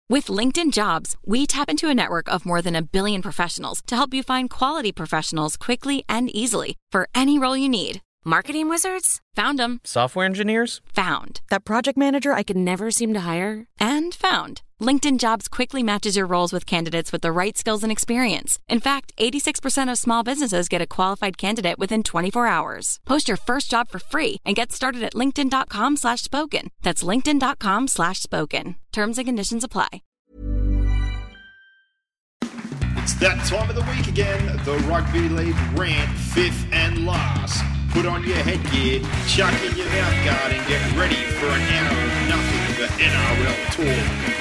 With LinkedIn Jobs, we tap into a network of more than 1 billion professionals to help you find quality professionals quickly and easily for any role you need. Marketing wizards? Found them. Software engineers? Found. That project manager I could never seem to hire? And found. LinkedIn Jobs quickly matches your roles with candidates with the right skills and experience. In fact, 86% of small businesses get a qualified candidate within 24 hours. Post your first job for free and get started at linkedin.com/spoken. That's linkedin.com/spoken. Terms and conditions apply. It's that time of the week again. The Rugby League rant, fifth and last. Put on your headgear, chuck in your mouthguard and get ready for an hour of nothing but NRL talk.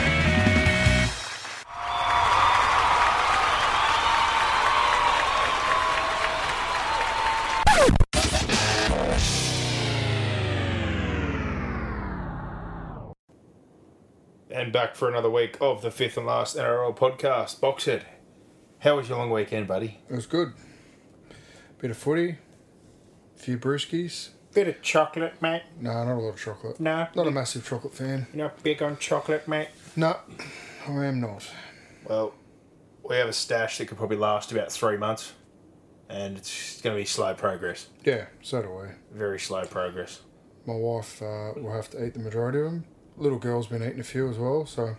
And back for another week of the fifth and last NRL podcast. Boxhead, how was your long weekend, buddy? It was good. Bit of footy, a few brewskis. Bit of chocolate, mate. No, not a lot of chocolate. No. Not a massive chocolate fan. You're not big on chocolate, mate? No, I am not. Well, we have a stash that could probably last about 3 months. And it's going to be slow progress. Yeah, so do I. Very slow progress. My wife will have to eat the majority of them. Little girl's been eating a few as well, so...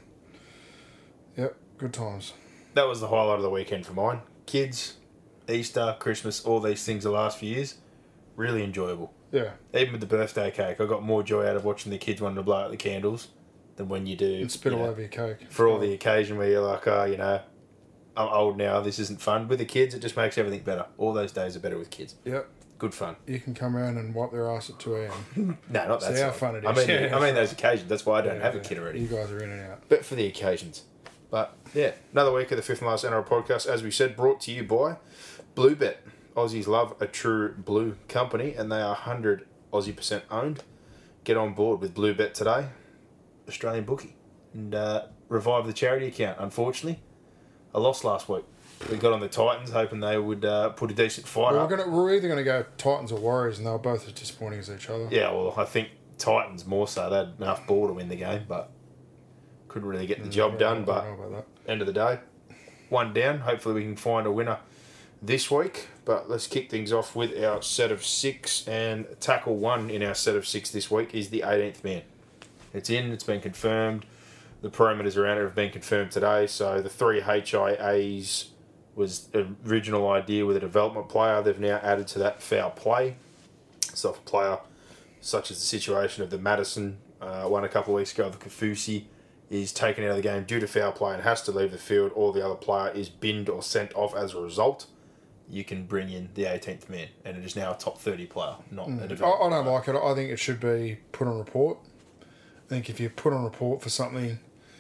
Yep, good times. That was the highlight of the weekend for mine. Kids, Easter, Christmas, all these things the last few years. Really enjoyable. Yeah. Even with the birthday cake, I got more joy out of watching the kids wanting to blow out the candles than when you do... And spit all over your cake. For all the occasion where you're like, oh, you know, I'm old now, this isn't fun. With the kids, it just makes everything better. All those days are better with kids. Yep. Good fun. You can come around and wipe their ass at 2 a.m. No, not that. See how fun it is. I mean those occasions. That's why I don't have a kid already. You guys are in and out. But for the occasions. But, yeah, another week of the fifth and last NRL podcast, as we said, brought to you by Bluebet. Aussies love a true blue company, and they are 100 Aussie% owned. Get on board with Bluebet today, Australian bookie, and revive the charity account. Unfortunately, I lost last week. We got on the Titans, hoping they would put a decent fight up. We're either going to go Titans or Warriors, and they were both as disappointing as each other. Yeah, well, I think Titans more so. They had enough ball to win the game, but couldn't really get the job done. But end of the day, one down. Hopefully we can find a winner this week. But let's kick things off with our set of six. And tackle one in our set of six this week is the 18th man. It's in. It's been confirmed. The parameters around it have been confirmed today. So the 3 HIAs was the original idea with a development player. They've now added to that foul play. So if a player, such as the situation of the Madison one a couple of weeks ago, the Kafusi, is taken out of the game due to foul play and has to leave the field, or the other player is binned or sent off as a result, you can bring in the 18th man. And it is now a top 30 player, not a development I don't player. like it. I think it should be put on report. I think if you put on report for something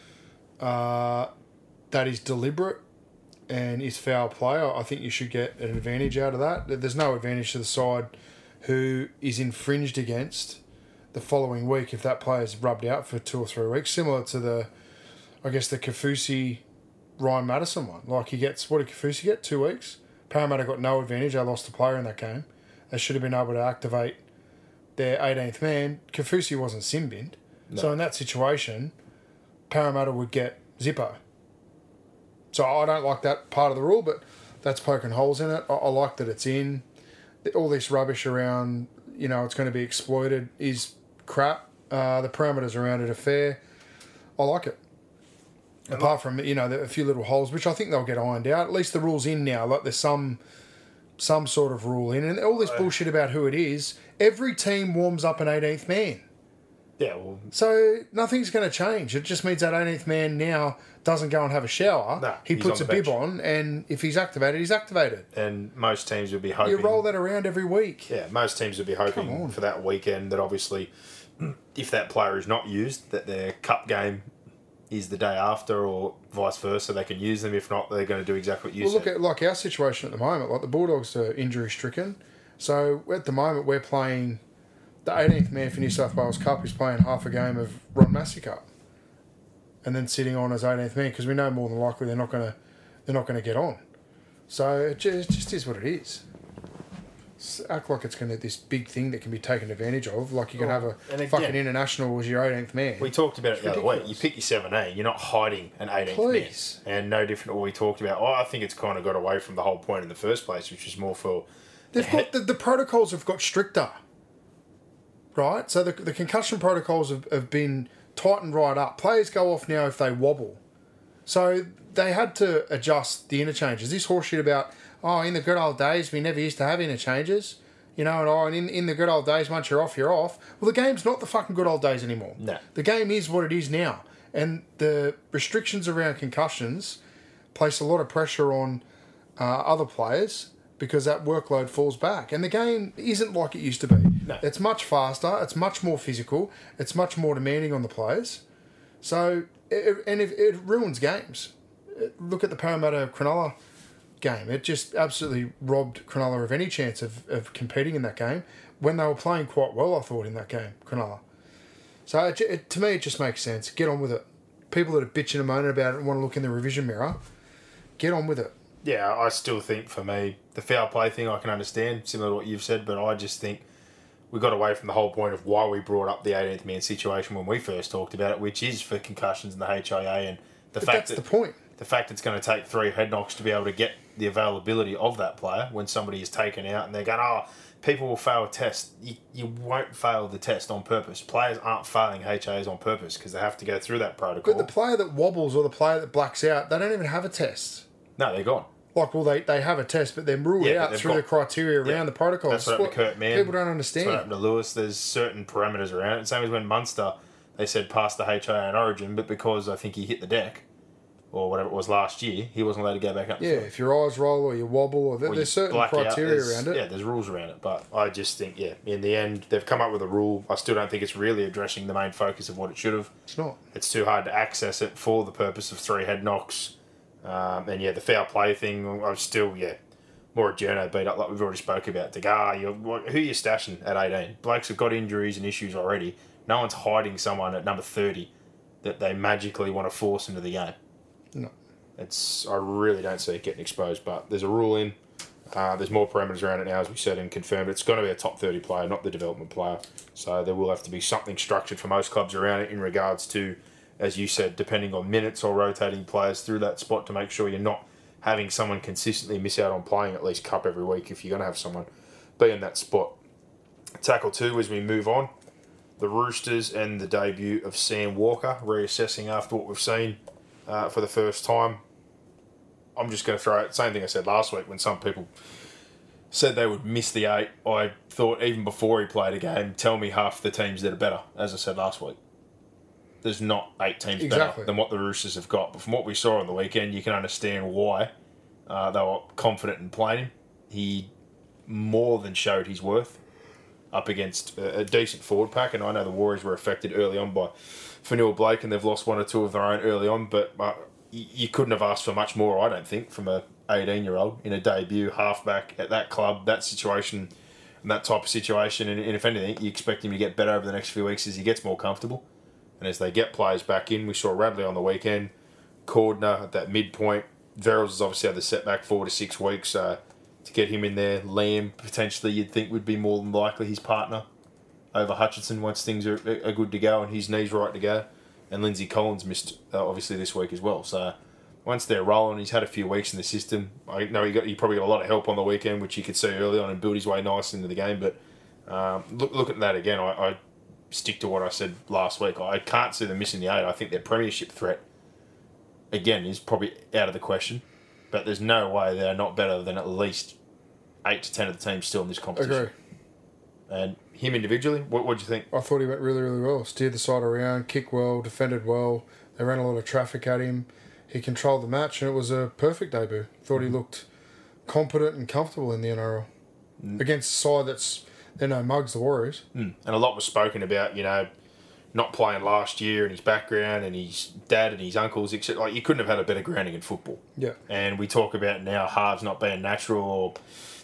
that is deliberate and is foul play, I think you should get an advantage out of that. There's no advantage to the side who is infringed against the following week if that player is rubbed out for 2 or 3 weeks, similar to the Kafusi Ryan Madison one. Like he gets, what did Kafusi get? 2 weeks? Parramatta got no advantage. They lost a player in that game. They should have been able to activate their 18th man. Kafusi wasn't sin-binned. No. So in that situation, Parramatta would get Zippo. So I don't like that part of the rule, but that's poking holes in it. I like that it's in. All this rubbish around, it's going to be exploited is crap. The parameters around it are fair. I like it. Apart from, there are a few little holes, which I think they'll get ironed out. At least the rule's in now. Like there's some sort of rule in. And all this bullshit about who it is, every team warms up an 18th man. Yeah, well... So nothing's going to change. It just means that 18th man now doesn't go and have a shower. No, he puts a bib on, and if he's activated, he's activated. And most teams will be hoping... You roll that around every week. Yeah, most teams will be hoping for that weekend that obviously, if that player is not used, that their cup game is the day after or vice versa. They can use them. If not, they're going to do exactly what you said. Look at like our situation at the moment. Like the Bulldogs are injury-stricken. So at the moment, we're playing... The 18th man for New South Wales Cup is playing half a game of Ron Massey Cup, and then sitting on as 18th man because we know more than likely they're not going to get on. So it just is what it is. Act like it's going to this big thing that can be taken advantage of. Like you can have a and again, fucking international as your 18th man. We talked about it the other week. ridiculous. You pick your 17, you're not hiding an 18th Please. man. And no different to what we talked about. I think it's kind of got away from the whole point in the first place, which is more for... They've got the protocols have got stricter, right? So the concussion protocols have been tightened right up. Players go off now if they wobble. So they had to adjust the interchanges. This horseshit about, in the good old days, we never used to have interchanges. You know, and in the good old days, once you're off, you're off. Well, the game's not the fucking good old days anymore. No. The game is what it is now. And the restrictions around concussions place a lot of pressure on other players because that workload falls back. And the game isn't like it used to be. No. It's much faster. It's much more physical. It's much more demanding on the players. So, it ruins games. Look at the Parramatta Cronulla game. It just absolutely robbed Cronulla of any chance of competing in that game when they were playing quite well, I thought, in that game, Cronulla. So, to me, it just makes sense. Get on with it. People that are bitching and moaning about it and want to look in the revision mirror, get on with it. Yeah, I still think, for me, the foul play thing I can understand, similar to what you've said, but I just think we got away from the whole point of why we brought up the 18th man situation when we first talked about it, which is for concussions and the HIA, and That's the point. The fact it's going to take 3 head knocks to be able to get the availability of that player when somebody is taken out and they're going, people will fail a test. You won't fail the test on purpose. Players aren't failing HIAs on purpose because they have to go through that protocol. But the player that wobbles or the player that blacks out, they don't even have a test. No, they're gone. Like, well, they have a test, but they're ruled out through the criteria around the protocols. That's what happened to Kurt Mann. People don't understand. That's what happened to Lewis. There's certain parameters around it. Same as when Munster, they said pass the HIA in Origin, but because I think he hit the deck, or whatever it was last year, he wasn't allowed to go back up. Yeah, if your eyes roll or you wobble, or there's certain criteria around it. Yeah, there's rules around it. But I just think, in the end, they've come up with a rule. I still don't think it's really addressing the main focus of what it should have. It's not. It's too hard to access it for the purpose of 3 head knocks. The foul play thing, I'm still, more a journo beat up like we've already spoke about. To go, who are you stashing at 18? Blokes have got injuries and issues already. No one's hiding someone at number 30 that they magically want to force into the game. No. I really don't see it getting exposed, but there's a rule in. There's more parameters around it now, as we said and confirmed. It's going to be a top 30 player, not the development player. So there will have to be something structured for most clubs around it in regards to, as you said, depending on minutes or rotating players through that spot to make sure you're not having someone consistently miss out on playing at least cup every week if you're going to have someone be in that spot. Tackle 2 as we move on. The Roosters and the debut of Sam Walker, reassessing after what we've seen for the first time. I'm just going to throw out, same thing I said last week when some people said they would miss the 8. I thought even before he played a game, tell me half the teams that are better, as I said last week. There's not 8 teams better than what the Roosters have got. But from what we saw on the weekend, you can understand why they were confident in playing him. He more than showed his worth up against a decent forward pack. And I know the Warriors were affected early on by Fanua Blake, and they've lost 1 or 2 of their own early on. But you couldn't have asked for much more, I don't think, from a 18-year-old in a debut halfback at that club, that situation, and that type of situation. And if anything, you expect him to get better over the next few weeks as he gets more comfortable. And as they get players back in, we saw Radley on the weekend, Cordner at that midpoint. Verrills has obviously had the setback 4 to 6 weeks. To get him in there, Liam potentially you'd think would be more than likely his partner over Hutchinson once things are good to go and his knee's right to go. And Lindsay Collins missed obviously this week as well. So once they're rolling, he's had a few weeks in the system. I know he probably got a lot of help on the weekend, which you could see early on and build his way nice into the game. But look at that again. I stick to what I said last week. I can't see them missing the 8. I think their premiership threat, again, is probably out of the question. But there's no way they're not better than at least 8 to 10 of the teams still in this competition. Agree. And him individually, what do you think? I thought he went really, really well. Steered the side around, kicked well, defended well. They ran a lot of traffic at him. He controlled the match, and it was a perfect debut. Thought he looked competent and comfortable in the NRL. Against a side that's... They're no mugs, the Warriors. And a lot was spoken about, not playing last year and his background and his dad and his uncles, etc. Like, you couldn't have had a better grounding in football. Yeah. And we talk about now halves not being natural or,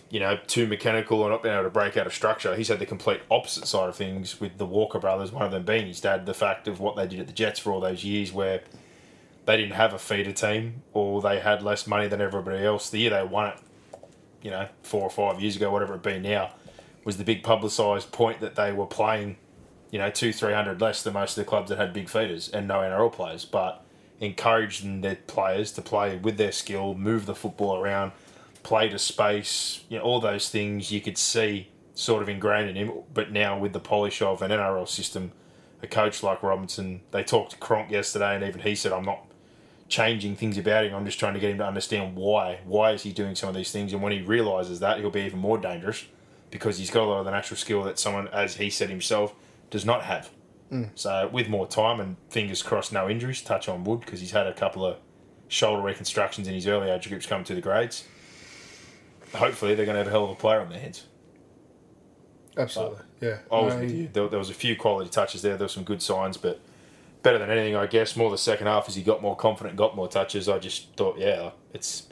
too mechanical or not being able to break out of structure. He's had the complete opposite side of things with the Walker brothers, one of them being his dad, the fact of what they did at the Jets for all those years where they didn't have a feeder team or they had less money than everybody else. The year they won it, 4 or 5 years ago, whatever it be now, was the big publicised point that they were playing, 200-300 less than most of the clubs that had big feeders and no NRL players, but encouraging their players to play with their skill, move the football around, play to space, all those things you could see sort of ingrained in him. But now with the polish of an NRL system, a coach like Robinson, they talked to Cronk yesterday, and even he said, I'm not changing things about him, I'm just trying to get him to understand why. Why is he doing some of these things? And when he realises that, he'll be even more dangerous because he's got a lot of the natural skill that someone, as he said himself, does not have. So with more time and fingers crossed no injuries, touch on wood, because he's had a couple of shoulder reconstructions in his early age groups coming to the grades. Hopefully they're going to have a hell of a player on their hands. Absolutely, yeah. I was with you. There was a few quality touches there. There were some good signs, but better than anything, I guess, more the second half as he got more confident and got more touches. I just thought, it's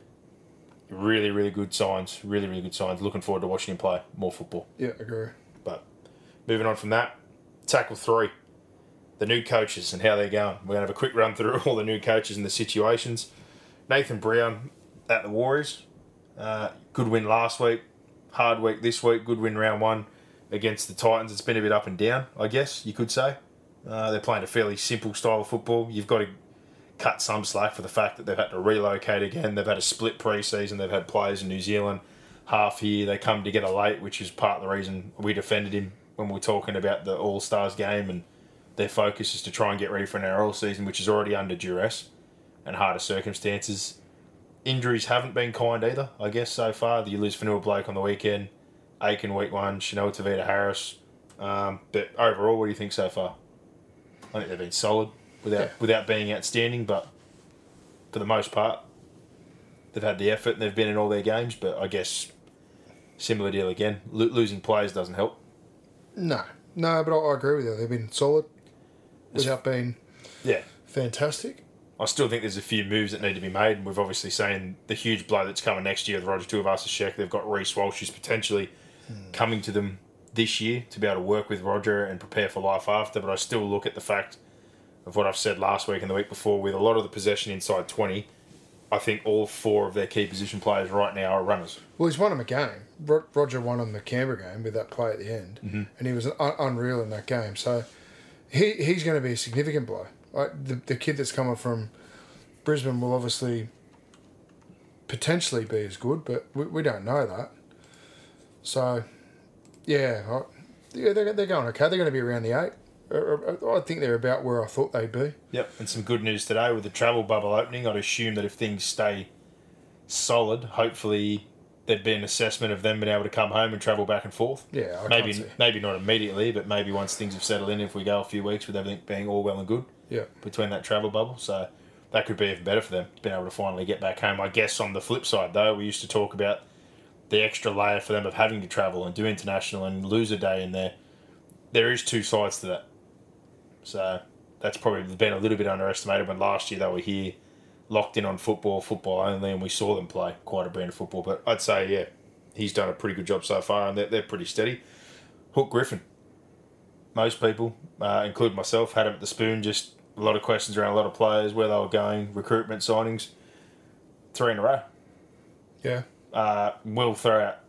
really, really good signs. Really, really good signs. Looking forward to watching him play more football. Yeah, agree. But moving on from that, tackle 3. The new coaches and how they're going. We're going to have a quick run through all the new coaches and the situations. Nathan Brown at the Warriors. Good win last week. Hard week this week. Good win round 1 against the Titans. It's been a bit up and down, I guess you could say. They're playing a fairly simple style of football. You've got to cut some slack for the fact that they've had to relocate again. They've had a split pre-season. They've had players in New Zealand half here. They come together late, which is part of the reason we defended him when we were talking about the All-Stars game, and their focus is to try and get ready for an NRL season, which is already under duress and harder circumstances. Injuries haven't been kind either, I guess, so far. You lose Fanua Blake on the weekend, Aiken week 1, Chanel Tavita Harris. But overall, what do you think so far? I think they've been solid without being outstanding, but for the most part, they've had the effort and they've been in all their games. But I guess similar deal again. Losing players doesn't help. No, but I agree with you. They've been solid without being fantastic. I still think there's a few moves that need to be made, and we've obviously seen the huge blow that's coming next year with Roger Tuivasa-Sheck. They've got Reece Walsh, who's potentially coming to them this year to be able to work with Roger and prepare for life after, but I still look at the fact of what I've said last week and the week before with a lot of the possession inside 20. I think all 4 of their key position players right now are runners. Well, he's won them a game. Roger won them the Canberra game with that play at the end, and he was unreal in that game. So he's going to be a significant blow. The kid that's coming from Brisbane will obviously potentially be as good, but we don't know that. So, they're going okay. They're going to be around the 8. I think they're about where I thought they'd be. Yep, and some good news today with the travel bubble opening. I'd assume that if things stay solid, hopefully there'd be an assessment of them being able to come home and travel back and forth. Yeah, maybe not immediately, but maybe once things have settled in, if we go a few weeks with everything being all well and good between that travel bubble. So that could be even better for them, being able to finally get back home. I guess on the flip side, though, we used to talk about the extra layer for them of having to travel and do international and lose a day in there. There is 2 sides to that. So that's probably been a little bit underestimated when last year they were here locked in on football only, and we saw them play quite a brand of football. But I'd say, he's done a pretty good job so far, and they're pretty steady. Hook Griffin. Most people, including myself, had him at the spoon. Just a lot of questions around a lot of players, where they were going, recruitment, signings. 3 in a row. Yeah. Will throw out,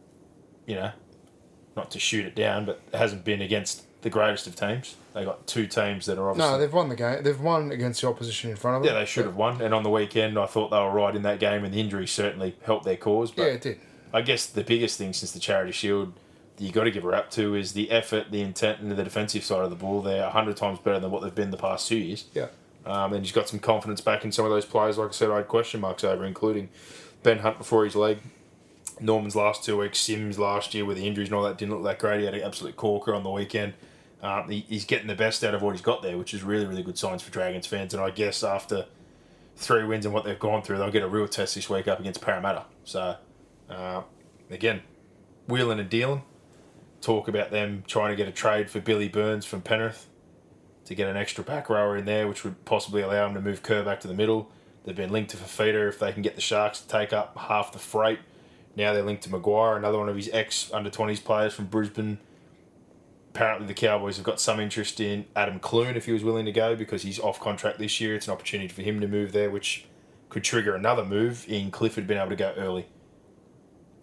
not to shoot it down, but it hasn't been against the greatest of teams. They got 2 teams that are obviously... No, they've won the game. They've won against the opposition in front of them. Yeah, they should have won. And on the weekend, I thought they were right in that game, and the injury certainly helped their cause. But it did. I guess the biggest thing since the Charity Shield that you got to give her up to is the effort, the intent, and the defensive side of the ball. They're 100 times better than what they've been the past 2 years. Yeah. And he's got some confidence back in some of those players. Like I said, I had question marks over, including Ben Hunt before his leg. Norman's last 2 weeks, Sims last year with the injuries and all that didn't look that great. He had an absolute corker on the weekend. He's getting the best out of what he's got there, which is really, really good signs for Dragons fans. And I guess after 3 wins and what they've gone through, they'll get a real test this week up against Parramatta. So, again, wheeling and dealing. Talk about them trying to get a trade for Billy Burns from Penrith to get an extra back rower in there, which would possibly allow them to move Kerr back to the middle. They've been linked to Fafita if they can get the Sharks to take up half the freight. Now they're linked to Maguire, another one of his ex-under-20s players from Brisbane. Apparently the Cowboys have got some interest in Adam Clune if he was willing to go because he's off contract this year. It's an opportunity for him to move there, which could trigger another move in Clifford being able to go early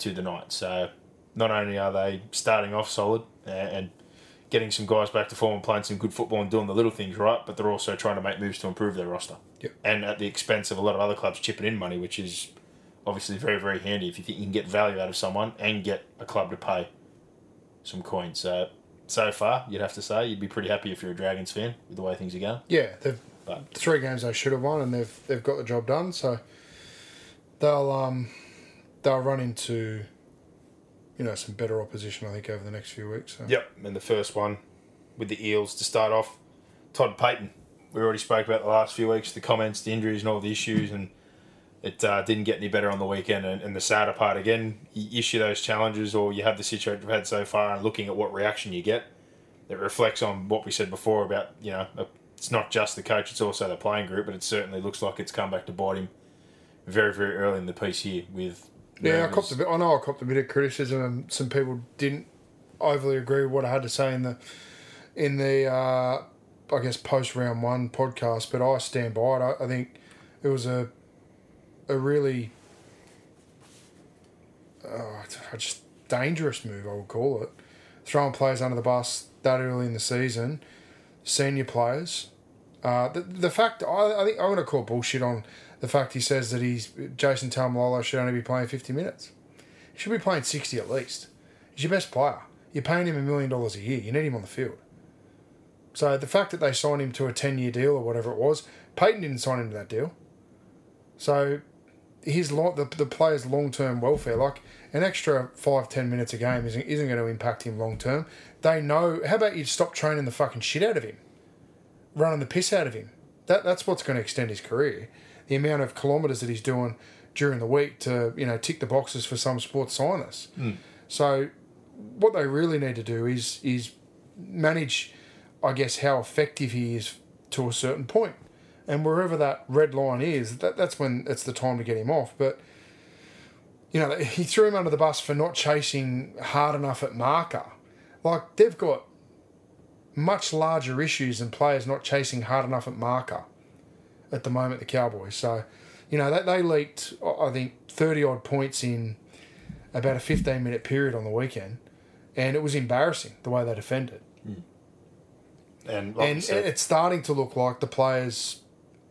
to the night. So not only are they starting off solid and getting some guys back to form and playing some good football and doing the little things right, but they're also trying to make moves to improve their roster. Yep. And at the expense of a lot of other clubs chipping in money, which is obviously very, very handy if you think you can get value out of someone and get a club to pay some coins. So far, you'd have to say you'd be pretty happy if you're a Dragons fan with the way things are going. Yeah, they've 3 games they should have won, and they've got the job done. So they'll run into some better opposition, I think, over the next few weeks. So. Yep, and the first one with the Eels to start off, Todd Payten. We already spoke about the last few weeks, the comments, the injuries, and all the issues, and it didn't get any better on the weekend. And the sadder part, again, you issue those challenges or you have the situation we've had so far and looking at what reaction you get, it reflects on what we said before about, it's not just the coach, it's also the playing group, but it certainly looks like it's come back to bite him very, very early in the piece here with... Yeah, I know I copped a bit of criticism and some people didn't overly agree with what I had to say in the I guess, post-round 1 podcast, but I stand by it. I think it was a really just dangerous move, I would call it. Throwing players under the bus that early in the season, senior players. The fact, I think I'm going to call bullshit on the fact he says that Jason Taumalolo should only be playing 50 minutes. He should be playing 60 at least. He's your best player. You're paying him $1 million a year. You need him on the field. So the fact that they signed him to a 10-year deal or whatever it was, Payton didn't sign him to that deal. So the player's long-term welfare, like an extra 5-10 minutes a game isn't going to impact him long-term. They know, how about you stop training the fucking shit out of him? Running the piss out of him. That's what's going to extend his career. The amount of kilometres that he's doing during the week to, tick the boxes for some sports scientists. So what they really need to do is manage, I guess, how effective he is to a certain point. And wherever that red line is, that's when it's the time to get him off. But, he threw him under the bus for not chasing hard enough at marker. Like, they've got much larger issues than players not chasing hard enough at marker at the moment, the Cowboys. So, they leaked, I think, 30-odd points in about a 15-minute period on the weekend. And it was embarrassing, the way they defended. And it's starting to look like the players,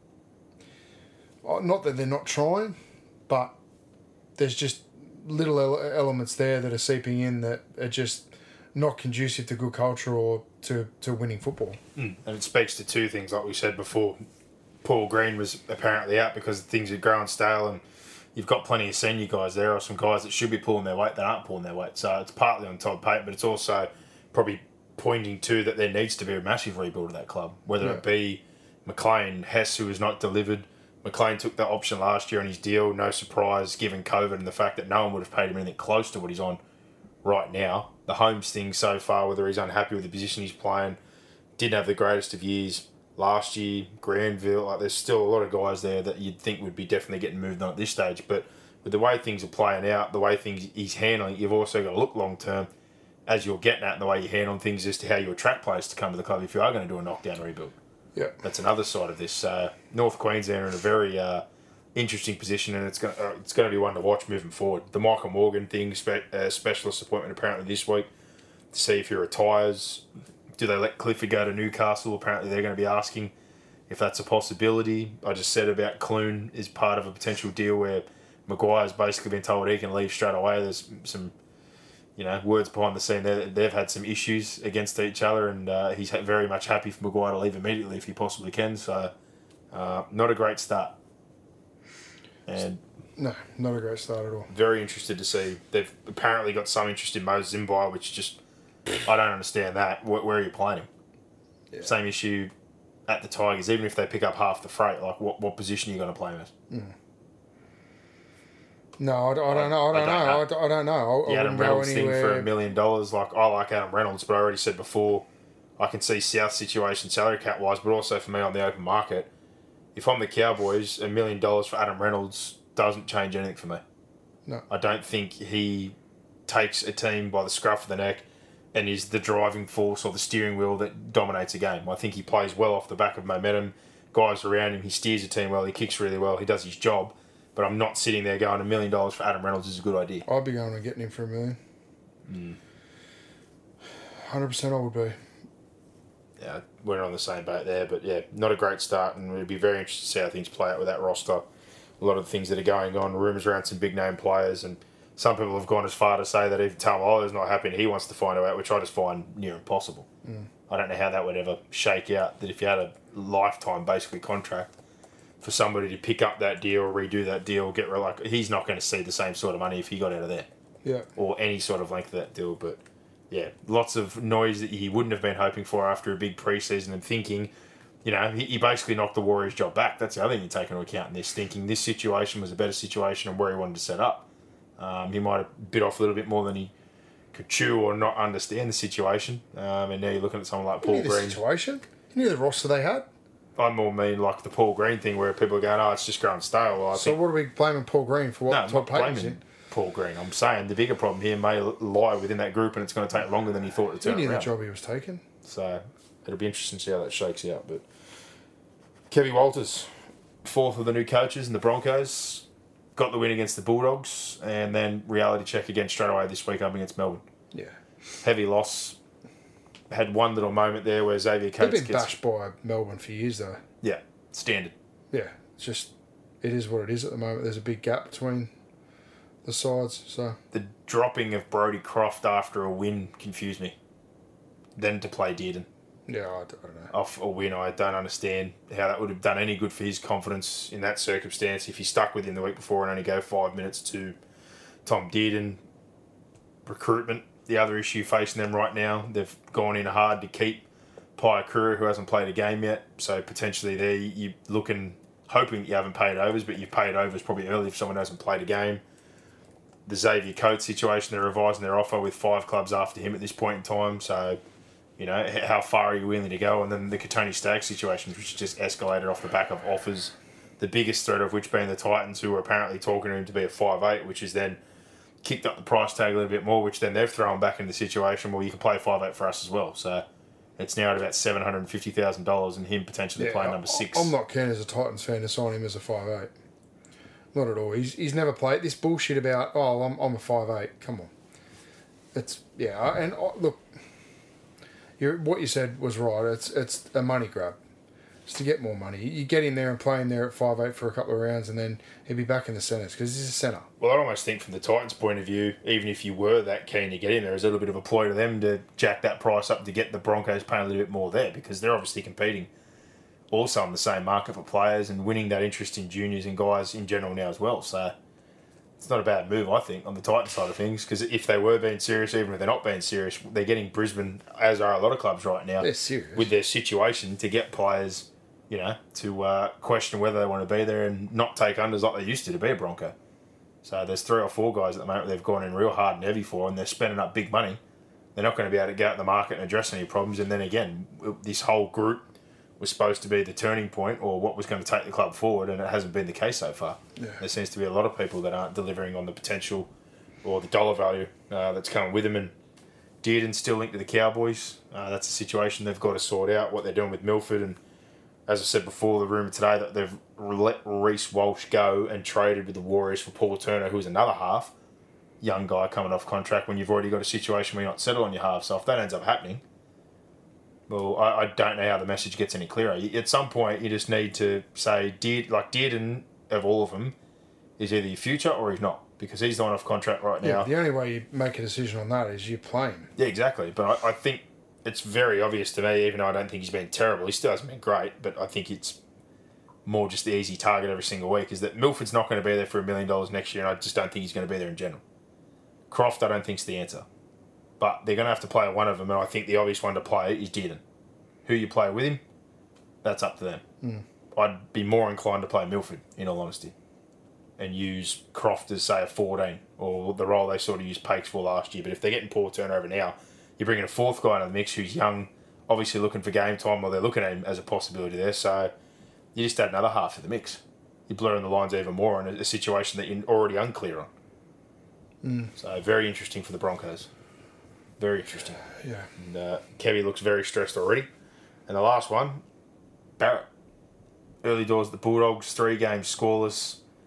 not that they're not trying, but there's just little elements there that are seeping in that are just not conducive to good culture or to winning football. And it speaks to 2 things, like we said before. Paul Green was apparently out because things are growing stale, and you've got plenty of senior guys there, or some guys that should be pulling their weight that aren't pulling their weight. So it's partly on Todd Payten, but it's also probably pointing to that there needs to be a massive rebuild of that club, whether it be McLean, Hess, who has not delivered. McLean took that option last year on his deal, no surprise, given COVID and the fact that no one would have paid him anything close to what he's on right now. The Holmes thing so far, whether he's unhappy with the position he's playing, didn't have the greatest of years last year. Granville, there's still a lot of guys there that you'd think would be definitely getting moved on at this stage, but with the way things are playing out, the way things he's handling, you've also got to look long term as you're getting at, and the way you're handling things as to how you attract players to come to the club if you are going to do a knockdown rebuild. Yeah, that's another side of this. North Queensland are in a very interesting position, and it's going to be one to watch moving forward. The Michael Morgan thing, specialist appointment apparently this week to see if he retires. Do they let Clifford go to Newcastle? Apparently they're going to be asking if that's a possibility. I just said about Clune is part of a potential deal where Maguire's basically been told he can leave straight away. There's some words behind the scene there. They've had some issues against each other, and he's very much happy for Maguire to leave immediately if he possibly can. So, not a great start. And no, not a great start at all. Very interested to see. They've apparently got some interest in Mo Zimbai, which just, I don't understand that. Where are you playing him? Yeah. Same issue at the Tigers. Even if they pick up half the freight, like what position are you going to play him as? No, I don't know. I don't know. The Adam Reynolds thing for $1 million. Like, I like Adam Reynolds, but I already said before, I can see South's situation salary cap wise, but also for me on the open market. If I'm the Cowboys, $1 million for Adam Reynolds doesn't change anything for me. No, I don't think he takes a team by the scruff of the neck and is the driving force or the steering wheel that dominates a game. I think he plays well off the back of momentum. Guys around him, he steers a team well, he kicks really well, he does his job. But I'm not sitting there going $1 million for Adam Reynolds is a good idea. I'd be going and getting him for $1 million. 100% I would be. Yeah, we're on the same boat there. But yeah, not a great start, and it'd be very interesting to see how things play out with that roster. A lot of the things that are going on, rumours around some big name players, and some people have gone as far to say that even Taumalo's not happy and he wants to find out, which I just find near impossible. I don't know how that would ever shake out, that if you had a lifetime, basically, contract for somebody to pick up that deal or redo that deal, he's not going to see the same sort of money if he got out of there. Yeah. Or any sort of length of that deal. But, yeah, lots of noise that he wouldn't have been hoping for after a big preseason and thinking, he basically knocked the Warriors' job back. That's the other thing you take into account in this, thinking this situation was a better situation and where he wanted to set up. He might have bit off a little bit more than he could chew or not understand the situation. And now you're looking at someone like Paul Green. The situation? You knew the roster they had? I more mean like the Paul Green thing where people are going, it's just growing stale. Well, so what are we blaming Paul Green for? I'm not blaming Paul Green. I'm saying the bigger problem here may lie within that group and it's going to take longer than he thought to turn around. He knew the job he was taking. So it'll be interesting to see how that shakes out. But Kevin Walters, fourth of the new coaches in the Broncos, got the win against the Bulldogs, and then reality check again straight away this week up against Melbourne. Yeah. Heavy loss. Had one little moment there where Xavier Coates They've been bashed by Melbourne for years, though. Yeah, standard. Yeah, it is what it is at the moment. There's a big gap between the sides, so... The dropping of Brodie Croft after a win confused me. Then to play Dearden. Yeah, I don't know. Off a win, I don't understand how that would have done any good for his confidence in that circumstance if he stuck with him the week before and only go 5 minutes to Tom Dearden. Recruitment, the other issue facing them right now, they've gone in hard to keep Piakura, who hasn't played a game yet, so potentially there you're hoping that you haven't paid overs, but you've paid overs probably early if someone hasn't played a game. The Xavier Coates situation, they're revising their offer with 5 clubs after him at this point in time, so... how far are you willing to go? And then the Katoni Staggs situation, which just escalated off the back of offers, the biggest threat of which being the Titans, who were apparently talking to him to be a 5'8", which is then kicked up the price tag a little bit more, which then they've thrown back into the situation where you can play 5'8" for us as well. So it's now at about $750,000 and him potentially playing number 6. I'm not keen as a Titans fan to sign him as a 5'8". Not at all. He's never played this bullshit about, I'm a 5'8". Come on. Look... what you said was right. It's a money grab. It's to get more money. You get him there and play him there at 5'8" for a couple of rounds and then he'll be back in the centres because he's a centre. Well, I almost think from the Titans' point of view, even if you were that keen to get in there, there's a little bit of a ploy to them to jack that price up to get the Broncos paying a little bit more there because they're obviously competing also on the same market for players and winning that interest in juniors and guys in general now as well. So it's not a bad move, I think, on the Titans side of things, because if they were being serious, even if they're not being serious, they're getting Brisbane, as are a lot of clubs right now, they're serious with their situation to get players, to question whether they want to be there and not take unders like they used to be a Bronco. So there's 3 or 4 guys at the moment they've gone in real hard and heavy for, and they're spending up big money. They're not going to be able to go out in the market and address any problems. And then again, this whole group was supposed to be the turning point or what was going to take the club forward, and it hasn't been the case so far. Yeah. There seems to be a lot of people that aren't delivering on the potential or the dollar value that's coming with them. And Dearden's still linked to the Cowboys. That's a situation they've got to sort out, what they're doing with Milford. And as I said before, the rumour today that they've let Reece Walsh go and traded with the Warriors for Paul Turner, who's another half, young guy coming off contract when you've already got a situation where you're not settled on your half. So if that ends up happening, well, I don't know how the message gets any clearer. At some point, you just need to say, Dearden, of all of them, is either your future or he's not, because he's the one off contract right now. Yeah, the only way you make a decision on that is you play him. Yeah, exactly. But I think it's very obvious to me, even though I don't think he's been terrible, he still hasn't been great, but I think it's more just the easy target every single week, is that Milford's not going to be there for $1 million next year, and I just don't think he's going to be there in general. Croft, I don't think is the answer. But they're going to have to play one of them, and I think the obvious one to play is Dearden. Who you play with him, that's up to them. I'd be more inclined to play Milford, in all honesty, and use Croft as, say, a 14, or the role they sort of used Pakes for last year. But if they're getting Paul Turnover now, you're bringing a 4th guy into the mix who's young, obviously looking for game time, or they're looking at him as a possibility there. So you just add another half to the mix. You're blurring the lines even more in a situation that you're already unclear on. So very interesting for the Broncos. Very interesting. Yeah. And Kevy looks very stressed already. And the last one, Barrett. Early doors at the Bulldogs, 3 games scoreless.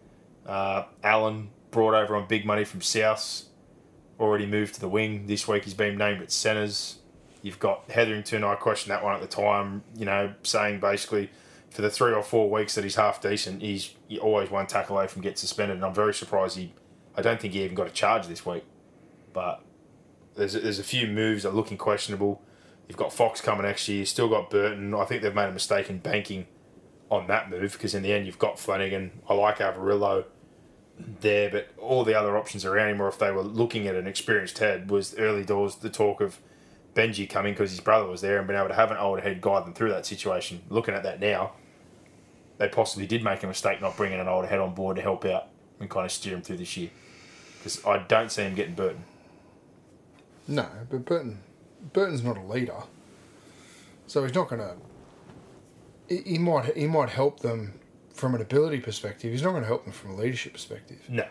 Allen brought over on big money from Souths, already moved to the wing. This week he's been named at centres. You've got Hetherington, I questioned that one at the time, saying basically for the 3 or 4 weeks that he's half decent, he's always one tackle away from getting suspended, and I'm very surprised I don't think he even got a charge this week. But there's a few moves that are looking questionable. You've got Fox coming next year, you've still got Burton. I think they've made a mistake in banking on that move, because in the end you've got Flanagan. I like Avarillo there, but all the other options around him, or if they were looking at an experienced head, was early doors the talk of Benji coming because his brother was there and being able to have an older head guide them through that situation. Looking at that now, they possibly did make a mistake not bringing an older head on board to help out and kind of steer him through this year, because I don't see him getting Burton. No, but Burton's not a leader, so he's not going to. He might help them from an ability perspective. He's not going to help them from a leadership perspective. No.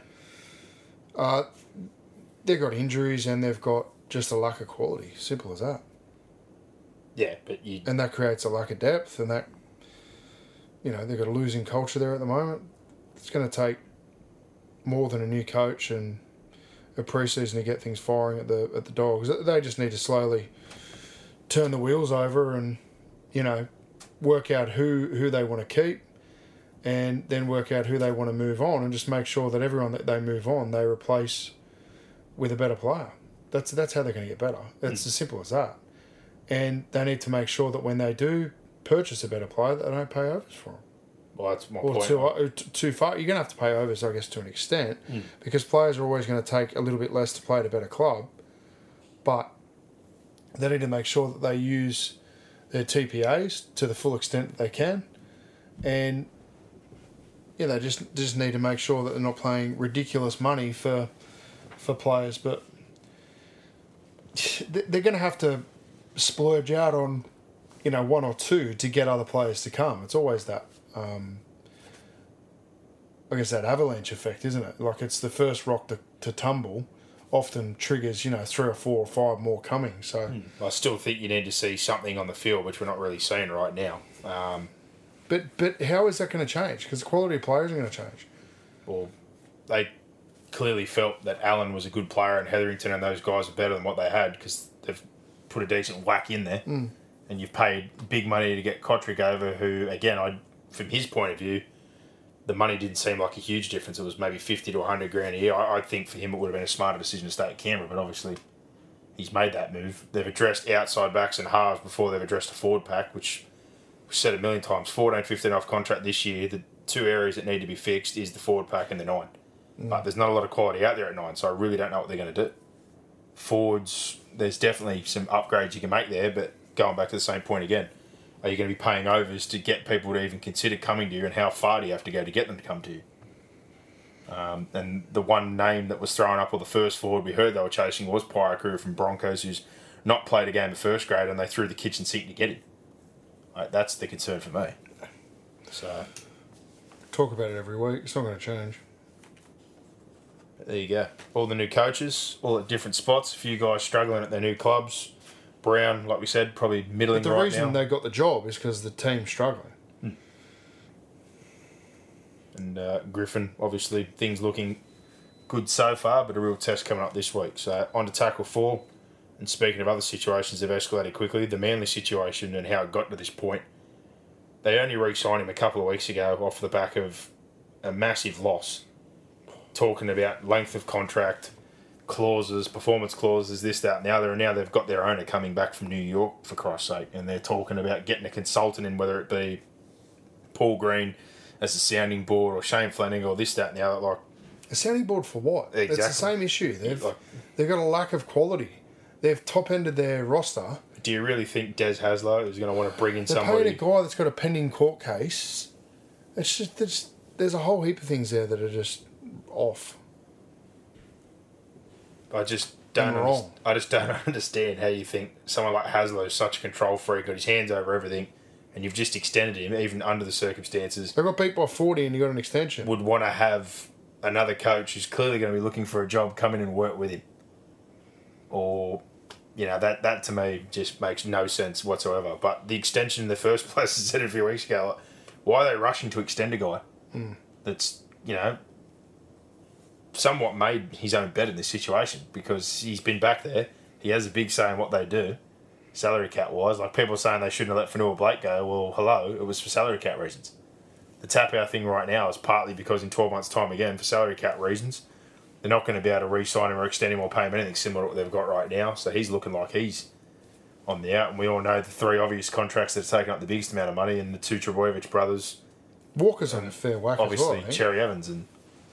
They've got injuries and they've got just a lack of quality. Simple as that. Yeah, and that creates a lack of depth, and that they've got a losing culture there at the moment. It's going to take more than a new coach and a pre-season to get things firing at the Dogs. They just need to slowly turn the wheels over and work out who they want to keep, and then work out who they want to move on, and just make sure that everyone that they move on, they replace with a better player. That's how they're going to get better. It's as simple as that. And they need to make sure that when they do purchase a better player, that they don't pay overs for them. Well, that's my or point. too far. You're going to have to pay overs, I guess, to an extent, because players are always going to take a little bit less to play at a better club. But they need to make sure that they use their TPAs to the full extent that they can, and they just need to make sure that they're not paying ridiculous money for players. But they're going to have to splurge out on one or two to get other players to come. It's always that. I guess that avalanche effect, isn't it? Like, it's the first rock to tumble often triggers, 3 or 4 or 5 more coming. So I still think you need to see something on the field, which we're not really seeing right now. But how is that going to change? Because the quality of players are going to change. Well, they clearly felt that Allen was a good player and Hetherington and those guys are better than what they had, because they've put a decent whack in there. And you've paid big money to get Kotrick over, who, again, from his point of view, the money didn't seem like a huge difference. It was maybe 50 to 100 grand a year. I think for him it would have been a smarter decision to stay at Canberra, but obviously he's made that move. They've addressed outside backs and halves before they've addressed a forward pack, which we've said a million times. 14, 15 off contract this year. The 2 areas that need to be fixed is the forward pack and the 9. But there's not a lot of quality out there at 9, so I really don't know what they're going to do. Forwards, there's definitely some upgrades you can make there, but going back to the same point again, are you going to be paying overs to get people to even consider coming to you, and how far do you have to go to get them to come to you? And the one name that was thrown up, or the first forward we heard they were chasing, was Pyakura from Broncos, who's not played a game of first grade, and they threw the kitchen sink to get him. That's the concern for me. So talk about it every week. It's not going to change. There you go. All the new coaches, all at different spots. A few guys struggling at their new clubs. Brown, like we said, probably middling right now. But the reason they got the job is because the team's struggling. And Griffin, obviously, things looking good so far, but a real test coming up this week. So on to tackle 4. And speaking of other situations that have escalated quickly, the Manly situation and how it got to this point. They only re-signed him a couple of weeks ago off the back of a massive loss. Talking about length of contract, clauses, performance clauses, this, that, and the other. And now they've got their owner coming back from New York, for Christ's sake. And they're talking about getting a consultant in, whether it be Paul Green as a sounding board, or Shane Flanagan, or this, that, and the other. Like, a sounding board for what? Exactly. It's the same issue. They've got a lack of quality. They've top-ended their roster. Do you really think Des Hasler is going to want to bring in They're somebody? paying a guy that's got a pending court case. It's just there's a whole heap of things there that are just off. I just don't understand how you think someone like Hasler is such a control freak, got his hands over everything, and you've just extended him, even under the circumstances. They got beat by 40 and you got an extension. Would want to have another coach who's clearly going to be looking for a job come in and work with him. Or, that to me just makes no sense whatsoever. But the extension in the first place, I said a few weeks ago, why are they rushing to extend a guy that's, somewhat made his own bet in this situation because he's been back there. He has a big say in what they do, salary cap wise. Like people saying they shouldn't have let Fanua Blake go. Well, hello, it was for salary cap reasons. The Tapau thing right now is partly because in 12 months' time, again, for salary cap reasons, they're not going to be able to re-sign him or extend him or pay him anything similar to what they've got right now. So he's looking like he's on the out. And we all know the three obvious contracts that are taking up the biggest amount of money and the two Trebojevic brothers. Walker's on a fair whack obviously, as well. Cherry Evans. And,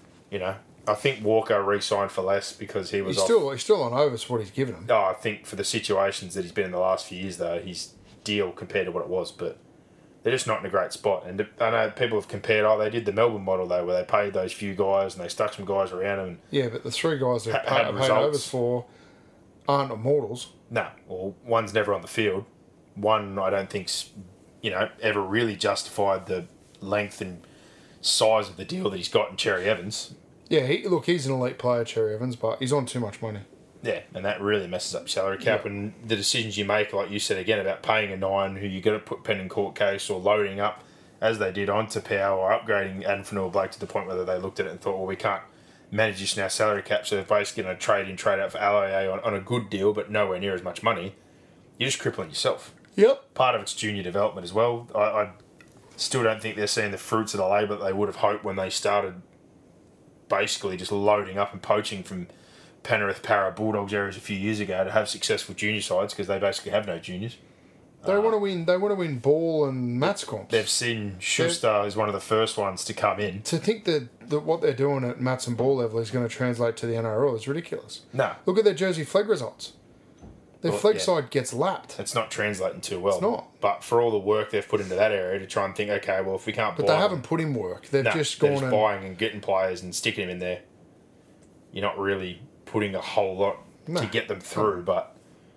I think Walker re-signed for less because he was He's still on over what he's given him. Oh, I think for the situations that he's been in the last few years, though, his deal compared to what it was, but they're just not in a great spot. And I know people have compared, they did the Melbourne model, though, where they paid those few guys and they stuck some guys around them. Yeah, but the three guys that had paid results. overs for aren't immortals. No, well, one's never on the field. One, I don't think's, ever really justified the length and size of the deal that he's got in Cherry Evans. Yeah, he's an elite player, Cherry Evans, but he's on too much money. Yeah, and that really messes up your salary cap. Yeah. And the decisions you make, like you said again, about paying a 9 who you're going to put pen in court case or loading up, as they did on Tapau or upgrading Adam Fanua Blake to the point where they looked at it and thought, well, we can't manage this in our salary cap, so they're basically going to trade in, trade out for Aloiai on a good deal, but nowhere near as much money. You're just crippling yourself. Yep. Part of it's junior development as well. I still don't think they're seeing the fruits of the labour that they would have hoped when they started basically just loading up and poaching from Penrith, Para, Bulldogs areas a few years ago to have successful junior sides because they basically have no juniors. They want to win. They want to win ball and Mats comps. They've seen Schuster as one of the first ones to come in. To think that what they're doing at Mats and ball level is going to translate to the NRL is ridiculous. No, Look at their Jersey flag results. Their flag yeah. side gets lapped. It's not translating too well. It's not. But for all the work they've put into that area to try and think, okay, well, if we can't But buy they haven't put in work. They've just they're gone just and buying and getting players and sticking them in there. You're not really putting a whole lot No. to get them through, but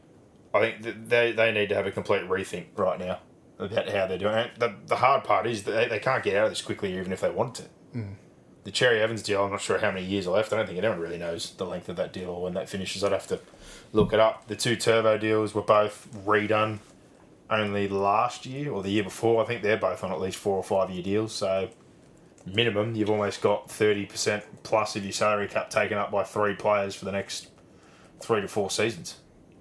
I think that they need to have a complete rethink right now about how they're doing it. The hard part is that they can't get out of this quickly even if they wanted to. Mm. The Cherry Evans deal, I'm not sure how many years are left. I don't think anyone really knows the length of that deal or when that finishes. I'd have to look it up. The two Turbo deals were both redone only last year or the year before. I think they're both on at least 4 or 5 year deals. So minimum, you've almost got 30% plus of your salary cap taken up by 3 players for the next 3 to 4 seasons.